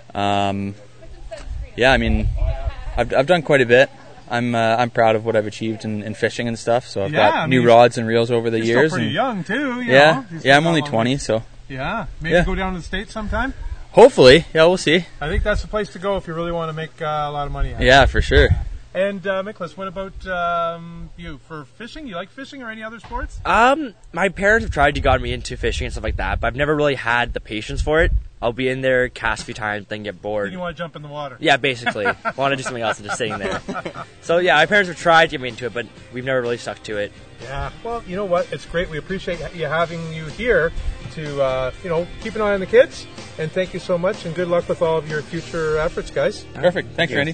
Um, yeah, I mean, I've I've done quite a bit. I'm uh, I'm proud of what I've achieved in, in fishing and stuff. So I've Yeah, got I new mean, rods and reels over the You're years. still pretty and- young, too. You yeah, know? You still yeah. I'm got only a long twenty, way- so Yeah. Maybe Yeah. go down to the States sometime? hopefully, yeah, we'll see. I think that's the place to go if you really want to make uh, a lot of money out of it. Yeah, for sure. And, uh, Nicholas, what about um, you? For fishing? You like fishing or any other sports? Um, my parents have tried to get me into fishing and stuff like that, but I've never really had the patience for it. I'll be in there, cast a few times, then get bored. Then you want to jump in the water? Yeah, basically. I want to do something else than just sitting there. So yeah, my parents have tried to get me into it, but we've never really stuck to it. Yeah. Well, you know what? It's great. We appreciate you having you here to, uh, you know, keep an eye on the kids. And thank you so much, and good luck with all of your future efforts, guys. Perfect. Thanks, Randy.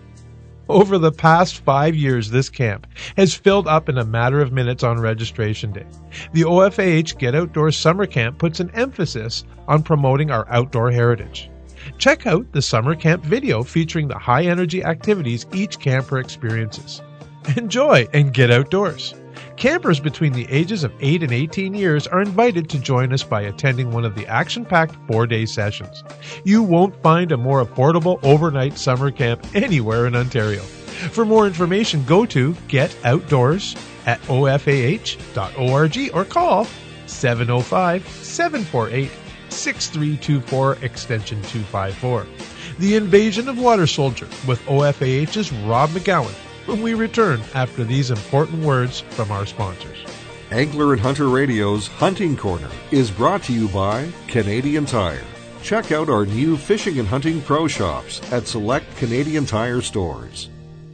Over the past five years, this camp has filled up in a matter of minutes on registration day. The O F A H Get Outdoors Summer Camp puts an emphasis on promoting our outdoor heritage. Check out the summer camp video featuring the high-energy activities each camper experiences. Enjoy and get outdoors. Campers between the ages of eight and eighteen years are invited to join us by attending one of the action-packed four-day sessions. You won't find a more affordable overnight summer camp anywhere in Ontario. For more information, go to get outdoors at o f a h dot org or call seven oh five, seven four eight, six three two four extension two five four. The Invasion of Water Soldier with O F A H's Rob McGowan when we return after these important words from our sponsors. Angler and Hunter Radio's Hunting Corner is brought to you by Canadian Tire. Check out our new fishing and hunting pro shops at select Canadian Tire stores.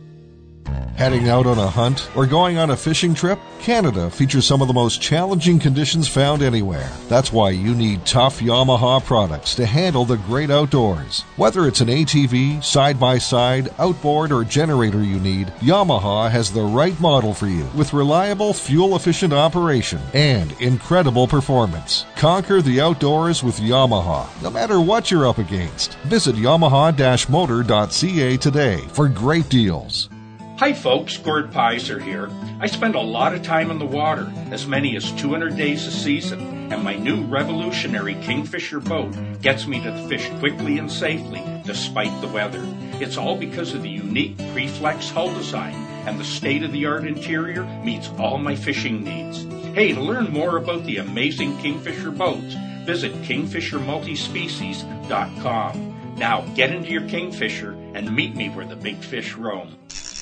Heading out on a hunt or going on a fishing trip? Canada features some of the most challenging conditions found anywhere. That's why you need tough Yamaha products to handle the great outdoors. Whether it's an A T V, side-by-side, outboard, or generator you need, Yamaha has the right model for you with reliable, fuel-efficient operation and incredible performance. Conquer the outdoors with Yamaha, no matter what you're up against. Visit yamaha dash motor dot c a today for great deals. Hi folks, Gord Pizer here. I spend a lot of time in the water, as many as two hundred days a season, and my new revolutionary Kingfisher boat gets me to the fish quickly and safely, despite the weather. It's all because of the unique Preflex hull design, and the state-of-the-art interior meets all my fishing needs. Hey, to learn more about the amazing Kingfisher boats, visit kingfisher multispecies dot com. Now, get into your Kingfisher and meet me where the big fish roam.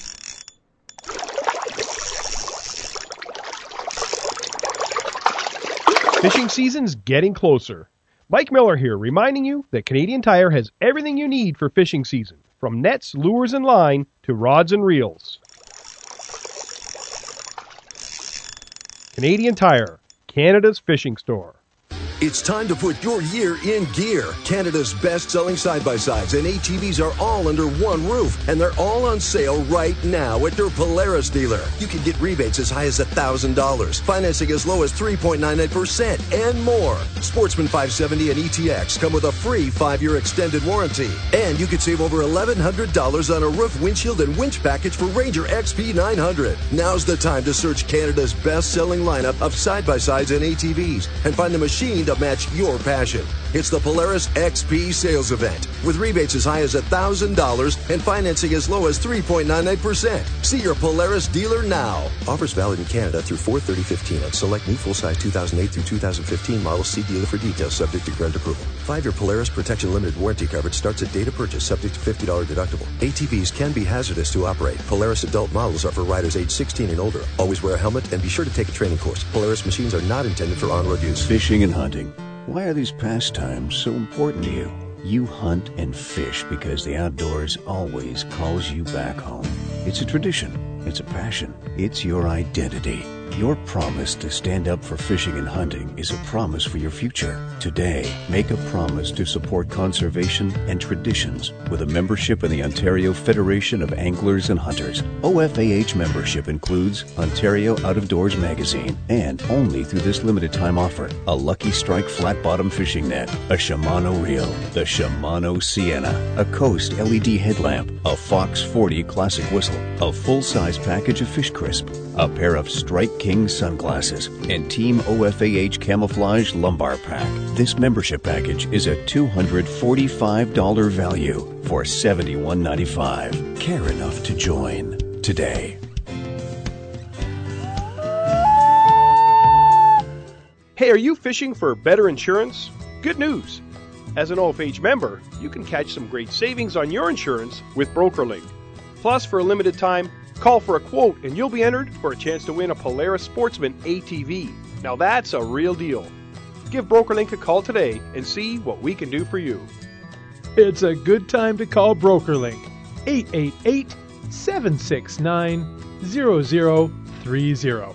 Fishing season's getting closer. Mike Miller here, reminding you that Canadian Tire has everything you need for fishing season, from nets, lures, and line to rods and reels. Canadian Tire, Canada's fishing store. It's time to put your year in gear. Canada's best-selling side-by-sides and A T Vs are all under one roof, and they're all on sale right now at your Polaris dealer. You can get rebates as high as one thousand dollars, financing as low as three point nine nine percent, and more. Sportsman five seventy and E T X come with a free five-year extended warranty. And you could save over eleven hundred dollars on a roof, windshield, and winch package for Ranger X P nine hundred. Now's the time to search Canada's best-selling lineup of side-by-sides and A T Vs and find the machine to match your passion. It's the Polaris X P sales event with rebates as high as one thousand dollars and financing as low as three point nine nine percent. See your Polaris dealer now. Offers valid in Canada through four thirty fifteen on select new full-size two thousand eight through two thousand fifteen models. See dealer for details, subject to grant approval. Five-year Polaris Protection Limited warranty coverage starts at date of purchase, subject to fifty dollars deductible. A T Vs can be hazardous to operate. Polaris adult models are for riders age sixteen and older. Always wear a helmet and be sure to take a training course. Polaris machines are not intended for on-road use. Fishing and hunting. Why are these pastimes so important to you? You hunt and fish because the outdoors always calls you back home. It's a tradition. It's a passion. It's your identity. Your promise to stand up for fishing and hunting is a promise for your future. Today, make a promise to support conservation and traditions with a membership in the Ontario Federation of Anglers and Hunters. O F A H membership includes Ontario Out of Doors magazine and, only through this limited time offer, a Lucky Strike flat bottom fishing net, a Shimano reel, the Shimano Sienna, a Coast L E D headlamp, a Fox forty classic whistle, a full-size package of Fish Crisp, a pair of Strike King sunglasses, and Team O F A H Camouflage Lumbar Pack. This membership package is a two hundred forty-five dollars value for seventy-one ninety-five. Care enough to join today. Hey, are you fishing for better insurance? Good news! As an O F H member, you can catch some great savings on your insurance with BrokerLink. Plus, for a limited time, call for a quote and you'll be entered for a chance to win a Polaris Sportsman A T V. Now that's a real deal. Give BrokerLink a call today and see what we can do for you. It's a good time to call BrokerLink. eight eight eight, seven six nine, zero zero three zero.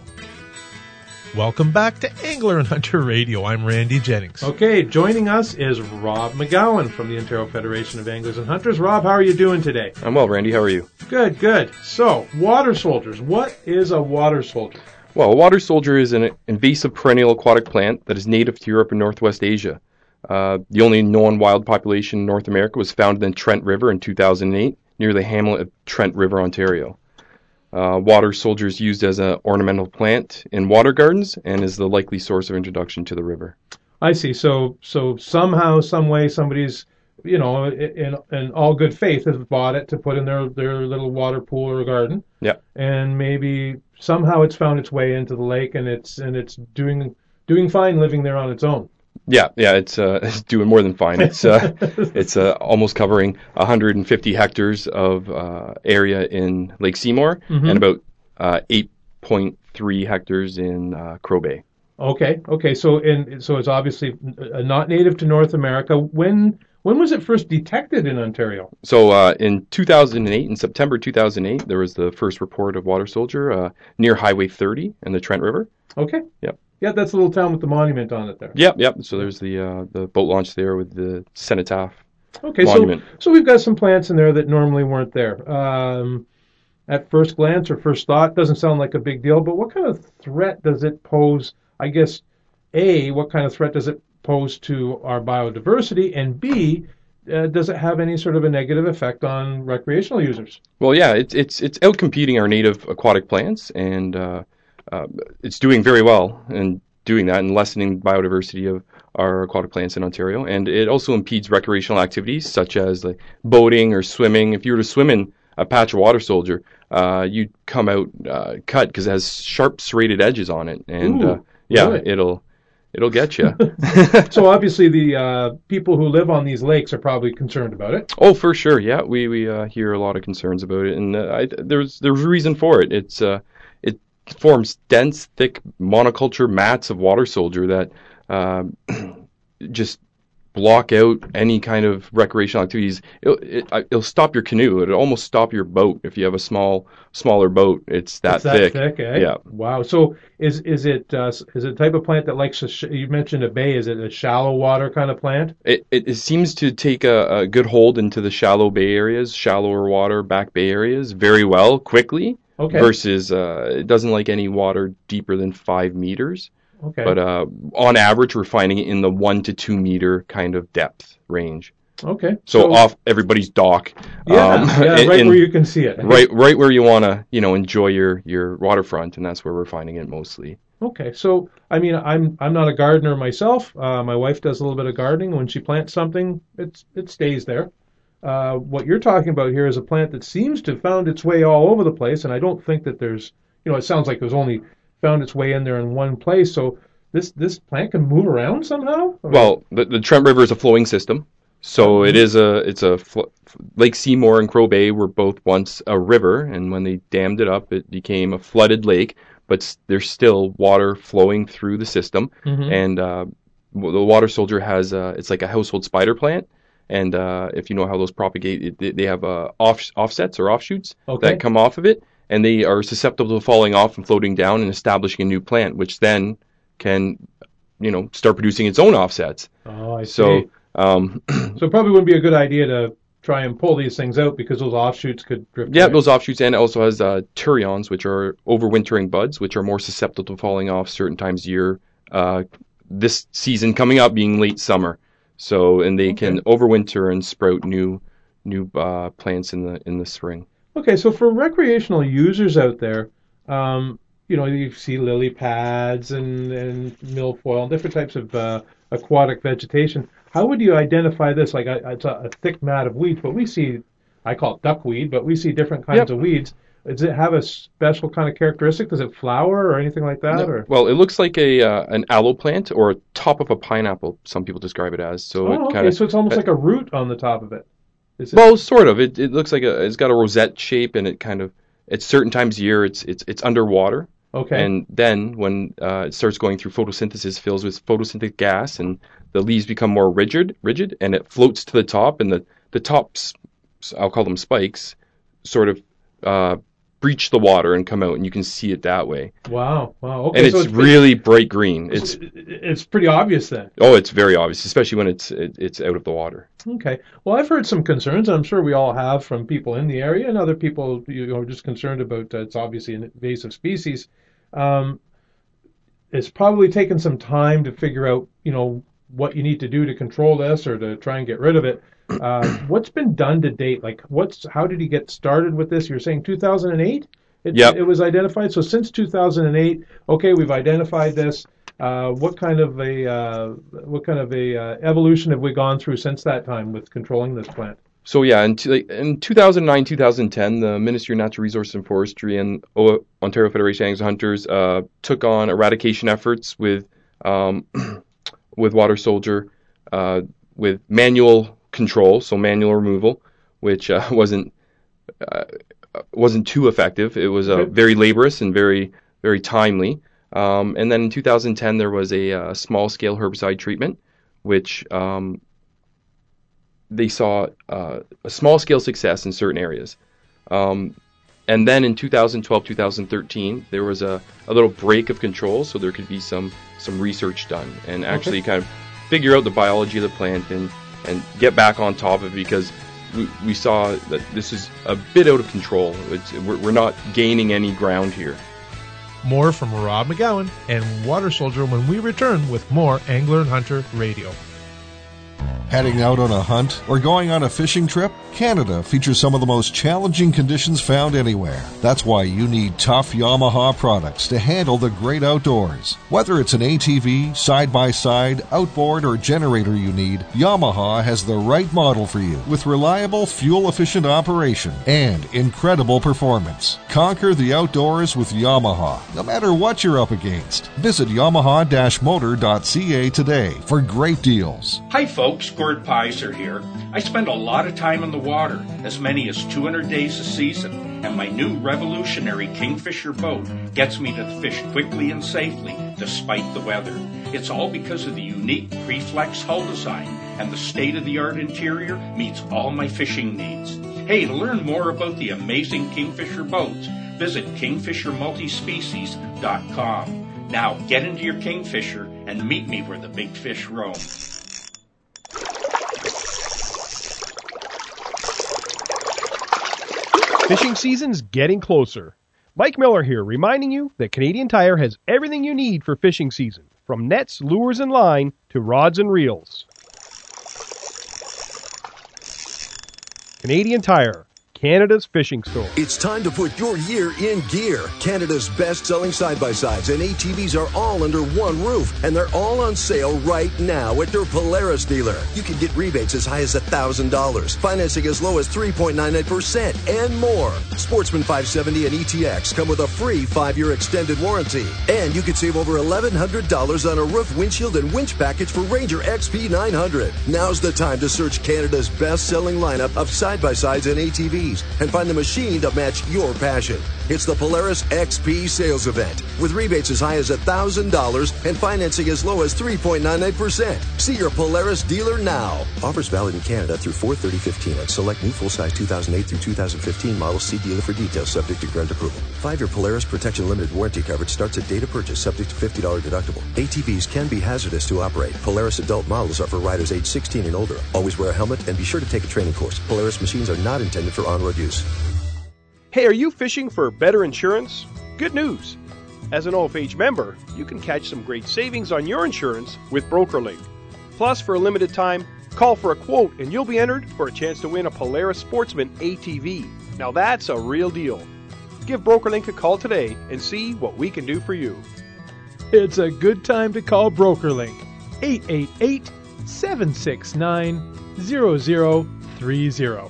Welcome back to Angler and Hunter Radio. I'm Randy Jennings. Okay, joining us is Rob McGowan from the Ontario Federation of Anglers and Hunters. Rob, how are you doing today? I'm well, Randy. How are you? Good, good. So, water soldiers. What is a water soldier? Well, a water soldier is an invasive perennial aquatic plant that is native to Europe and Northwest Asia. Uh, the only known wild population in North America was found in the Trent River in two thousand eight, near the hamlet of Trent River, Ontario. Uh, water soldier is used as an ornamental plant in water gardens and is the likely source of introduction to the river. I see. So, so somehow, some way, somebody's, you know, in, in all good faith, has bought it to put in their, their little water pool or garden. Yeah. And maybe somehow it's found its way into the lake, and it's and it's doing doing fine, living there on its own. Yeah, yeah, it's uh, it's doing more than fine. It's uh, it's uh, almost covering one hundred fifty hectares of uh, area in Lake Seymour Mm-hmm. and about uh, eight point three hectares in uh, Crow Bay. Okay, okay. So, in so it's obviously uh, not native to North America. When when was it first detected in Ontario? So, uh, in two thousand eight, in September two thousand eight, there was the first report of water soldier uh, near Highway thirty in the Trent River. Okay. Yep. Yeah, that's the little town with the monument on it there. Yep, yep. So there's the uh, the boat launch there with the cenotaph Okay, monument. so so we've got some plants in there that normally weren't there. Um, at first glance or first thought, doesn't sound like a big deal, but what kind of threat does it pose? I guess, A, what kind of threat does it pose to our biodiversity? And B, uh, does it have any sort of a negative effect on recreational users? Well, yeah, it's it's it's out competing our native aquatic plants, and uh, uh, it's doing very well in doing that and lessening biodiversity of our aquatic plants in Ontario. And it also impedes recreational activities such as like boating or swimming. If you were to swim in a patch of water soldier, uh, you'd come out uh, cut because it has sharp serrated edges on it, and Ooh, uh, yeah, really? it'll it'll get you. So obviously the uh, people who live on these lakes are probably concerned about it. Oh, for sure. Yeah, we we uh, hear a lot of concerns about it, and uh, I, there's there's a reason for it. It's uh, it forms dense, thick monoculture mats of water soldier that uh, just block out any kind of recreational activities. It'll, it, it'll stop your canoe. It'll almost stop your boat if you have a small, smaller boat. It's that it's that thick. thick, eh? Yeah. Wow. So is is it uh, is it a type of plant that likes to? Sh- you mentioned a bay. Is it a shallow water kind of plant? It it, it seems to take a, a good hold into the shallow bay areas, shallower water back bay areas very well, quickly. Okay. Versus uh, it doesn't like any water deeper than five meters. Okay. But uh, on average, we're finding it in the one to two meter kind of depth range. Okay. So, So- off everybody's dock. Yeah, um, yeah, in- right in- where you can see it. Right, right where you want to, you know, enjoy your, your waterfront, and that's where we're finding it mostly. Okay, so I mean, I'm I'm not a gardener myself. Uh, my wife does a little bit of gardening. When she plants something, it's it stays there. Uh, what you're talking about here is a plant that seems to have found its way all over the place, and I don't think that there's, you know, it sounds like it was only found its way in there in one place. So this this plant can move around somehow. Or- Well, the, the Trent River is a flowing system, so it is a it's a fl- Lake Seymour and Crow Bay were both once a river, and when they dammed it up, it became a flooded lake. But s- there's still water flowing through the system, Mhm. and uh, w- the water soldier has uh, it's like a household spider plant. And uh, if you know how those propagate, it, they- they have uh, off, offsets or offshoots Okay. that come off of it, and they are susceptible to falling off and floating down and establishing a new plant, which then can, you know, start producing its own offsets. Oh, I see. So, um, So it probably wouldn't be a good idea to try and pull these things out because those offshoots could drift yeah, away. those offshoots, and it also has uh, turions, which are overwintering buds, which are more susceptible to falling off certain times a year. Uh, this season coming up being late summer. So, and they can overwinter and sprout new new uh, plants in the in the spring. Okay, so for recreational users out there, um, you know, you see lily pads and, and milfoil and different types of uh, aquatic vegetation. How would you identify this? Like, I, it's a, a thick mat of weeds, but we see, I call it duckweed, but we see different kinds Yep. of weeds. Does it have a special kind of characteristic? Does it flower or anything like that? No. Or Well, it looks like a uh, an aloe plant or a top of a pineapple. Some people describe it as. So oh, it okay, kind of so it's almost like a root on the top of it. Is it? well, sort of. It it looks like a it's got a rosette shape, and it kind of at certain times of year it's it's it's underwater. Okay. And then when uh, it starts going through photosynthesis, fills with photosynthetic gas, and the leaves become more rigid, rigid, and it floats to the top, and the the tops, I'll call them spikes, sort of uh, breach the water and come out, and you can see it that way. Wow, wow. Okay, And so it's really bright green. It's it's pretty obvious then. oh, it's very obvious, especially when it's it, it's out of the water. Okay. Well, I've heard some concerns, and I'm sure we all have from people in the area and other people you know just concerned about uh, it's obviously an invasive species. Um, it's probably taken some time to figure out, you know, what you need to do to control this or to try and get rid of it. Uh, what's been done to date? Like, what's how did you get started with this? You're saying two thousand eight? It, Yep. it was identified. So since two thousand eight, okay, we've identified this. Uh, what kind of a uh, what kind of a uh, evolution have we gone through since that time with controlling this plant? So yeah, in, t- in two thousand nine, two thousand ten, the Ministry of Natural Resources and Forestry and o- Ontario Federation of Anglers and Hunters uh, took on eradication efforts with um, with Water Soldier uh, with manual control, so manual removal, which uh, wasn't uh, wasn't too effective. It was uh, Okay. very laborious and very very timely. Um, and then in two thousand ten, there was a, uh small scale herbicide treatment, which um, they saw uh, a small-scale success in certain areas. Um, and then in two thousand twelve, two thousand thirteen, there was a, a little break of control, so there could be some, some research done and actually Okay. kind of figure out the biology of the plant and, and get back on top of it because we, we saw that this is a bit out of control. It's, we're, we're not gaining any ground here. More from Rob McGowan and Water Soldier when we return with more Angler and Hunter Radio. Heading out on a hunt or going on a fishing trip? Canada features some of the most challenging conditions found anywhere. That's why you need tough Yamaha products to handle the great outdoors. Whether it's an A T V, side-by-side, outboard, or generator you need, Yamaha has the right model for you with reliable, fuel-efficient operation and incredible performance. Conquer the outdoors with Yamaha, no matter what you're up against. Visit yamaha dash motor dot c a today for great deals. Hi folks, Gord Pizer here. I spend a lot of time in the water, as many as two hundred days a season, and my new revolutionary Kingfisher boat gets me to fish quickly and safely despite the weather. It's all because of the unique Preflex hull design and the state-of-the-art interior meets all my fishing needs. Hey, to learn more about the amazing Kingfisher boats, visit kingfisher multispecies dot com. Now get into your Kingfisher and meet me where the big fish roam. Fishing season's getting closer. Mike Miller here, reminding you that Canadian Tire has everything you need for fishing season, from nets, lures, and line to rods and reels. Canadian Tire, Canada's fishing store. It's time to put your year in gear. Canada's best-selling side-by-sides and A T Vs are all under one roof, and they're all on sale right now at your Polaris dealer. You can get rebates as high as one thousand dollars, financing as low as three point nine nine percent, and more. Sportsman five seventy and E T X come with a free five-year extended warranty. And you could save over eleven hundred dollars on a roof, windshield, and winch package for Ranger X P nine hundred. Now's the time to search Canada's best-selling lineup of side-by-sides and A T Vs and find the machine to match your passion. It's the Polaris X P sales event with rebates as high as one thousand dollars and financing as low as three point nine nine percent. See your Polaris dealer now. Offers valid in Canada through four thirty fifteen on select new full-size two thousand eight through two thousand fifteen models. See dealer for details, subject to grant approval. Five-year Polaris Protection Limited warranty coverage starts at date of purchase, subject to fifty dollars deductible. A T Vs can be hazardous to operate. Polaris adult models are for riders age sixteen and older. Always wear a helmet and be sure to take a training course. Polaris machines are not intended for on-road use. Hey, are you fishing for better insurance? Good news! As an O F H member, you can catch some great savings on your insurance with BrokerLink. Plus, for a limited time, call for a quote and you'll be entered for a chance to win a Polaris Sportsman A T V. Now that's a real deal. Give BrokerLink a call today and see what we can do for you. It's a good time to call BrokerLink. eight eight eight, seven six nine, zero zero three zero.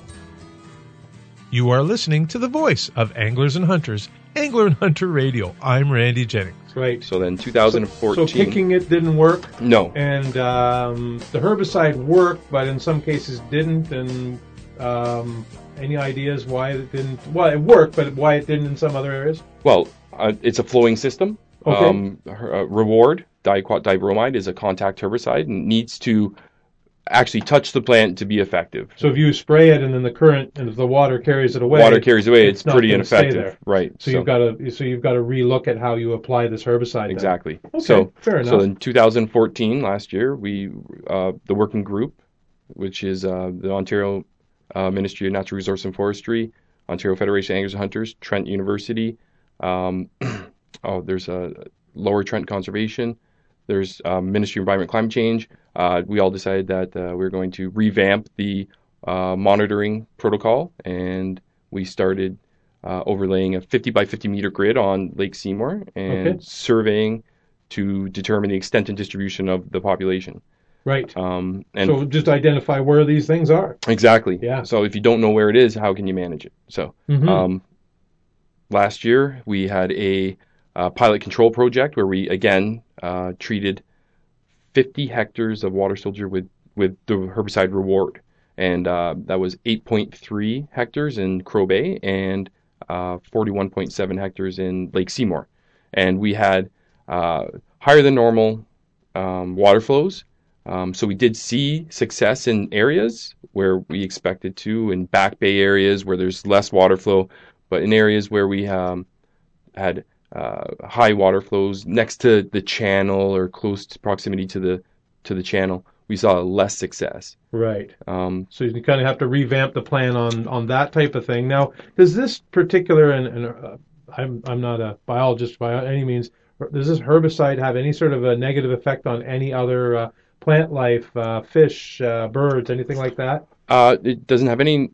You are listening to the voice of Anglers and Hunters, Angler and Hunter Radio. I'm Randy Jennings. Right. So then two thousand fourteen. So, so kicking it didn't work? No. And um, the herbicide worked, but in some cases didn't. And um, any ideas why it didn't? Well, it worked, but why it didn't in some other areas? Well, uh, it's a flowing system. Okay. Um, uh, reward, diquat dibromide, is a contact herbicide and needs to actually touch the plant to be effective. So if you spray it and then the current and if the water carries it away, water carries away, it's, it's pretty ineffective, right? So, so you've got to so you've got to relook at how you apply this herbicide. Exactly. Okay, so fair enough. So in two thousand fourteen, last year, we uh, the working group, which is uh, the Ontario uh, Ministry of Natural Resources and Forestry, Ontario Federation of Anglers and Hunters, Trent University. Um, oh, there's a Lower Trent Conservation. There's um, Ministry of Environment and Climate Change. Uh, we all decided that uh, we we're going to revamp the uh, monitoring protocol, and we started uh, overlaying a fifty by fifty meter grid on Lake Seymour and Okay. surveying to determine the extent and distribution of the population. Right. Um, and so just identify where these things are. Exactly. Yeah. So if you don't know where it is, how can you manage it? So Mhm. um, last year we had a uh, pilot control project where we again uh, treated fifty hectares of water soldier with, with the herbicide reward. And uh, that was eight point three hectares in Crow Bay and uh, forty-one point seven hectares in Lake Seymour. And we had uh, higher than normal um, water flows. Um, so we did see success in areas where we expected to, in back bay areas where there's less water flow, but in areas where we um, had uh, high water flows next to the channel or close to proximity to the to the channel, we saw less success. Right. Um, So you kind of have to revamp the plan on, on that type of thing. Now, does this particular, and, and uh, I'm I'm not a biologist by any means, does this herbicide have any sort of a negative effect on any other uh, plant life, uh, fish, uh, birds, anything like that? Uh, it doesn't have any.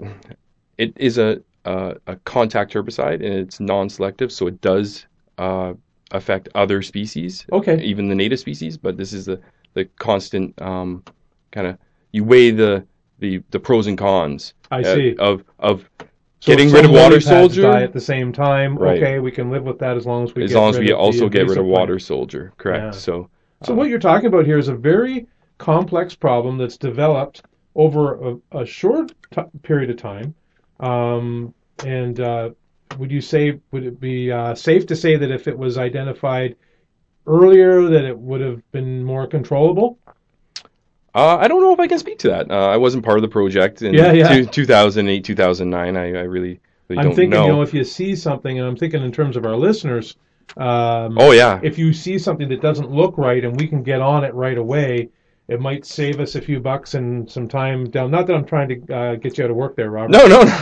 It is a a, a contact herbicide, and it's non-selective, so it does uh, affect other species. Okay. Even the native species, but this is the the constant um, kind of you weigh the, the the pros and cons. I uh, see. of of So getting if rid of some water lily pads soldier. die at the same time. Right. Okay, we can live with that as long as we as get long as rid we of the also get rid invasive of water plant. soldier. Correct. Yeah. So. So what you're talking about here is a very complex problem that's developed over a, a short t- period of time. Um, and uh, would you say, would it be uh, safe to say that if it was identified earlier, that it would have been more controllable? Uh, I don't know if I can speak to that. Uh, I wasn't part of the project in Yeah, yeah. two, two thousand eight, two thousand nine. I, I really, really I'm don't thinking, know. you know, if you see something, and I'm thinking in terms of our listeners. Um, Oh, yeah. If you see something that doesn't look right, and we can get on it right away, it might save us a few bucks and some time down. Not that I'm trying to uh, get you out of work there, Robert. No, no,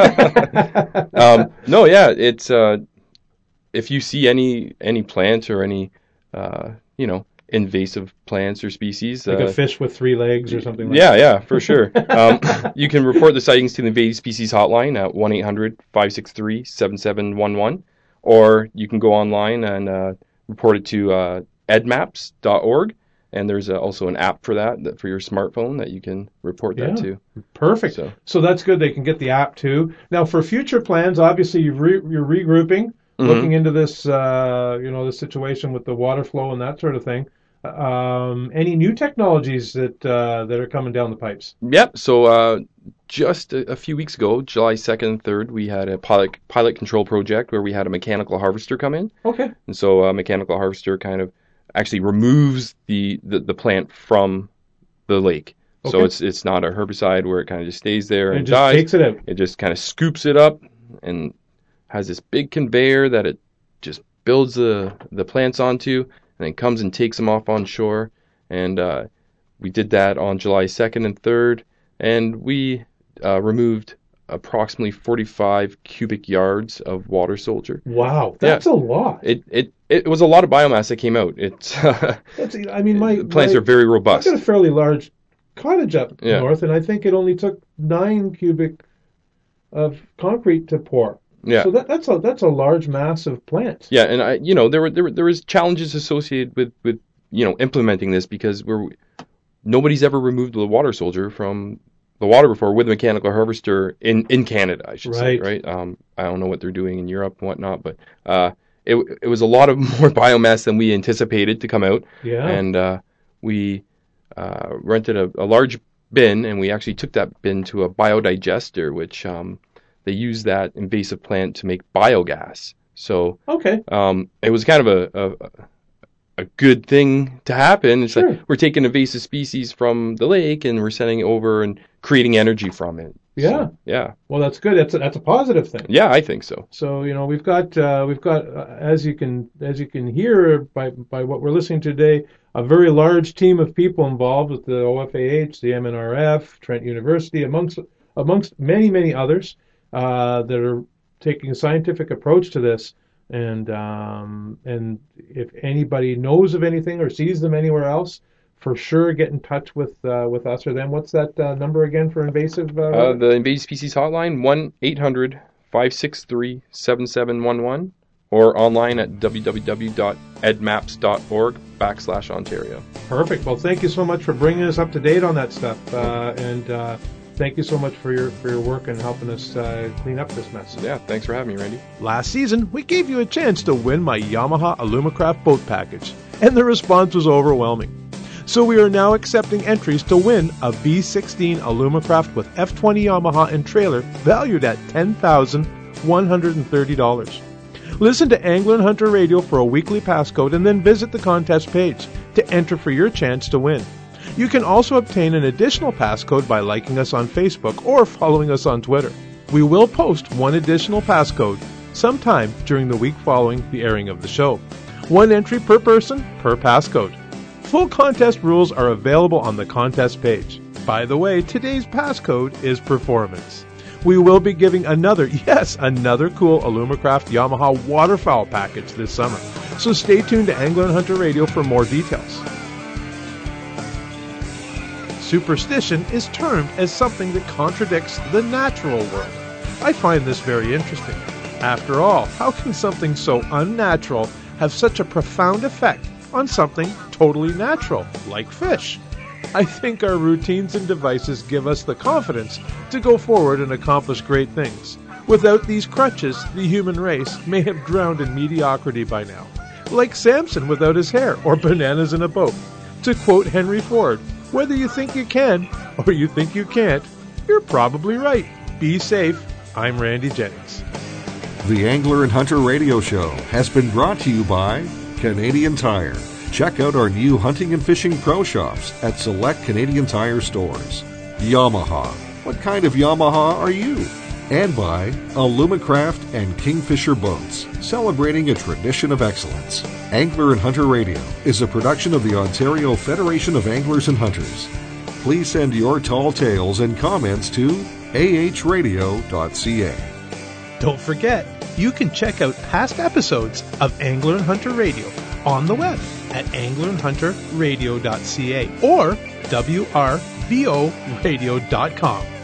no. um, no, yeah, it's uh, if you see any any plant or any uh, you know invasive plants or species, Like uh, a fish with three legs or something like yeah, that. yeah, for sure. um, you can report the sightings to the invasive species hotline at one eight hundred, five six three, seven seven one one, or you can go online and uh, report it to uh, edmaps dot org. And there's uh, also an app for that, that for your smartphone that you can report that Yeah. to. Perfect. So, So that's good. They can get the app too. Now, for future plans, obviously you've re- you're regrouping, Mhm. looking into this, uh, you know, the situation with the water flow and that sort of thing. Um, any new technologies that uh, that are coming down the pipes? Yep. So uh, just a, a few weeks ago, July second and third, we had a pilot pilot control project where we had a mechanical harvester come in. Okay. And so a mechanical harvester kind of actually removes the, the, the plant from the lake. So Okay. it's it's not a herbicide where it kind of just stays there It and just dies. takes it out. It just kind of scoops it up and has this big conveyor that it just builds the the plants onto, and then comes and takes them off on shore. And uh, we did that on July second and third, and we uh, removed approximately forty-five cubic yards of water soldier. Wow, that's a lot. It it it was a lot of biomass that came out. It's That's, I mean, my the plants my- are very robust. I've got a fairly large cottage up Yeah. north, and I think it only took nine cubic of concrete to pour. Yeah. So that, that's a that's a large mass of plants. Yeah, and I, you know, there were there were, there was challenges associated with, with you know implementing this because we're nobody's ever removed the water soldier from the water before with a mechanical harvester in, in Canada, I should say, Right. right? Um, I don't know what they're doing in Europe and whatnot, but uh, it it was a lot of more biomass than we anticipated to come out. Yeah. And uh, we uh, rented a, a large bin, and we actually took that bin to a biodigester, which um, they use that invasive plant to make biogas. So Okay. um, it was kind of a, a a good thing to happen. It's Sure. like we're taking invasive species from the lake and we're sending it over and creating energy from it. Yeah. So, yeah. Well, that's good. That's a, that's a positive thing. Yeah, I think so. So you know we've got uh, we've got uh, as you can as you can hear by by what we're listening to today, a very large team of people involved with the O F A H, the M N R F, Trent University, amongst amongst many many others uh, that are taking a scientific approach to this. And um, and if anybody knows of anything or sees them anywhere else, for sure get in touch with uh, with us or them. What's that uh, number again for invasive? Uh, Uh, the invasive species hotline, one eight hundred, five six three, seven seven one one, or online at www.edmaps.org backslash Ontario. Perfect. Well, thank you so much for bringing us up to date on that stuff, uh, and uh, thank you so much for your for your work and helping us uh, clean up this mess. Yeah, thanks for having me, Randy. Last season, we gave you a chance to win my Yamaha Alumacraft boat package, and the response was overwhelming. So we are now accepting entries to win a B sixteen Alumacraft with F twenty Yamaha and trailer valued at ten thousand one hundred thirty dollars. Listen to Angler and Hunter Radio for a weekly passcode and then visit the contest page to enter for your chance to win. You can also obtain an additional passcode by liking us on Facebook or following us on Twitter. We will post one additional passcode sometime during the week following the airing of the show. One entry per person per passcode. Full contest rules are available on the contest page. By the way, today's passcode is performance. We will be giving another, yes, another cool Alumacraft Yamaha waterfowl package this summer. So stay tuned to Angler and Hunter Radio for more details. Superstition is termed as something that contradicts the natural world. I find this very interesting. After all, how can something so unnatural have such a profound effect on something totally natural, like fish? I think our routines and devices give us the confidence to go forward and accomplish great things. Without these crutches, the human race may have drowned in mediocrity by now. Like Samson without his hair, or bananas in a boat. To quote Henry Ford, whether you think you can or you think you can't, you're probably right. Be safe. I'm Randy Jennings. The Angler and Hunter Radio Show has been brought to you by Canadian Tire. Check out our new hunting and fishing pro shops at select Canadian Tire stores. Yamaha. What kind of Yamaha are you? And by Alumacraft and Kingfisher Boats, celebrating a tradition of excellence. Angler and Hunter Radio is a production of the Ontario Federation of Anglers and Hunters. Please send your tall tales and comments to a h radio dot c a. Don't forget, you can check out past episodes of Angler and Hunter Radio on the web at angler and hunter radio dot c a or w r v o radio dot com.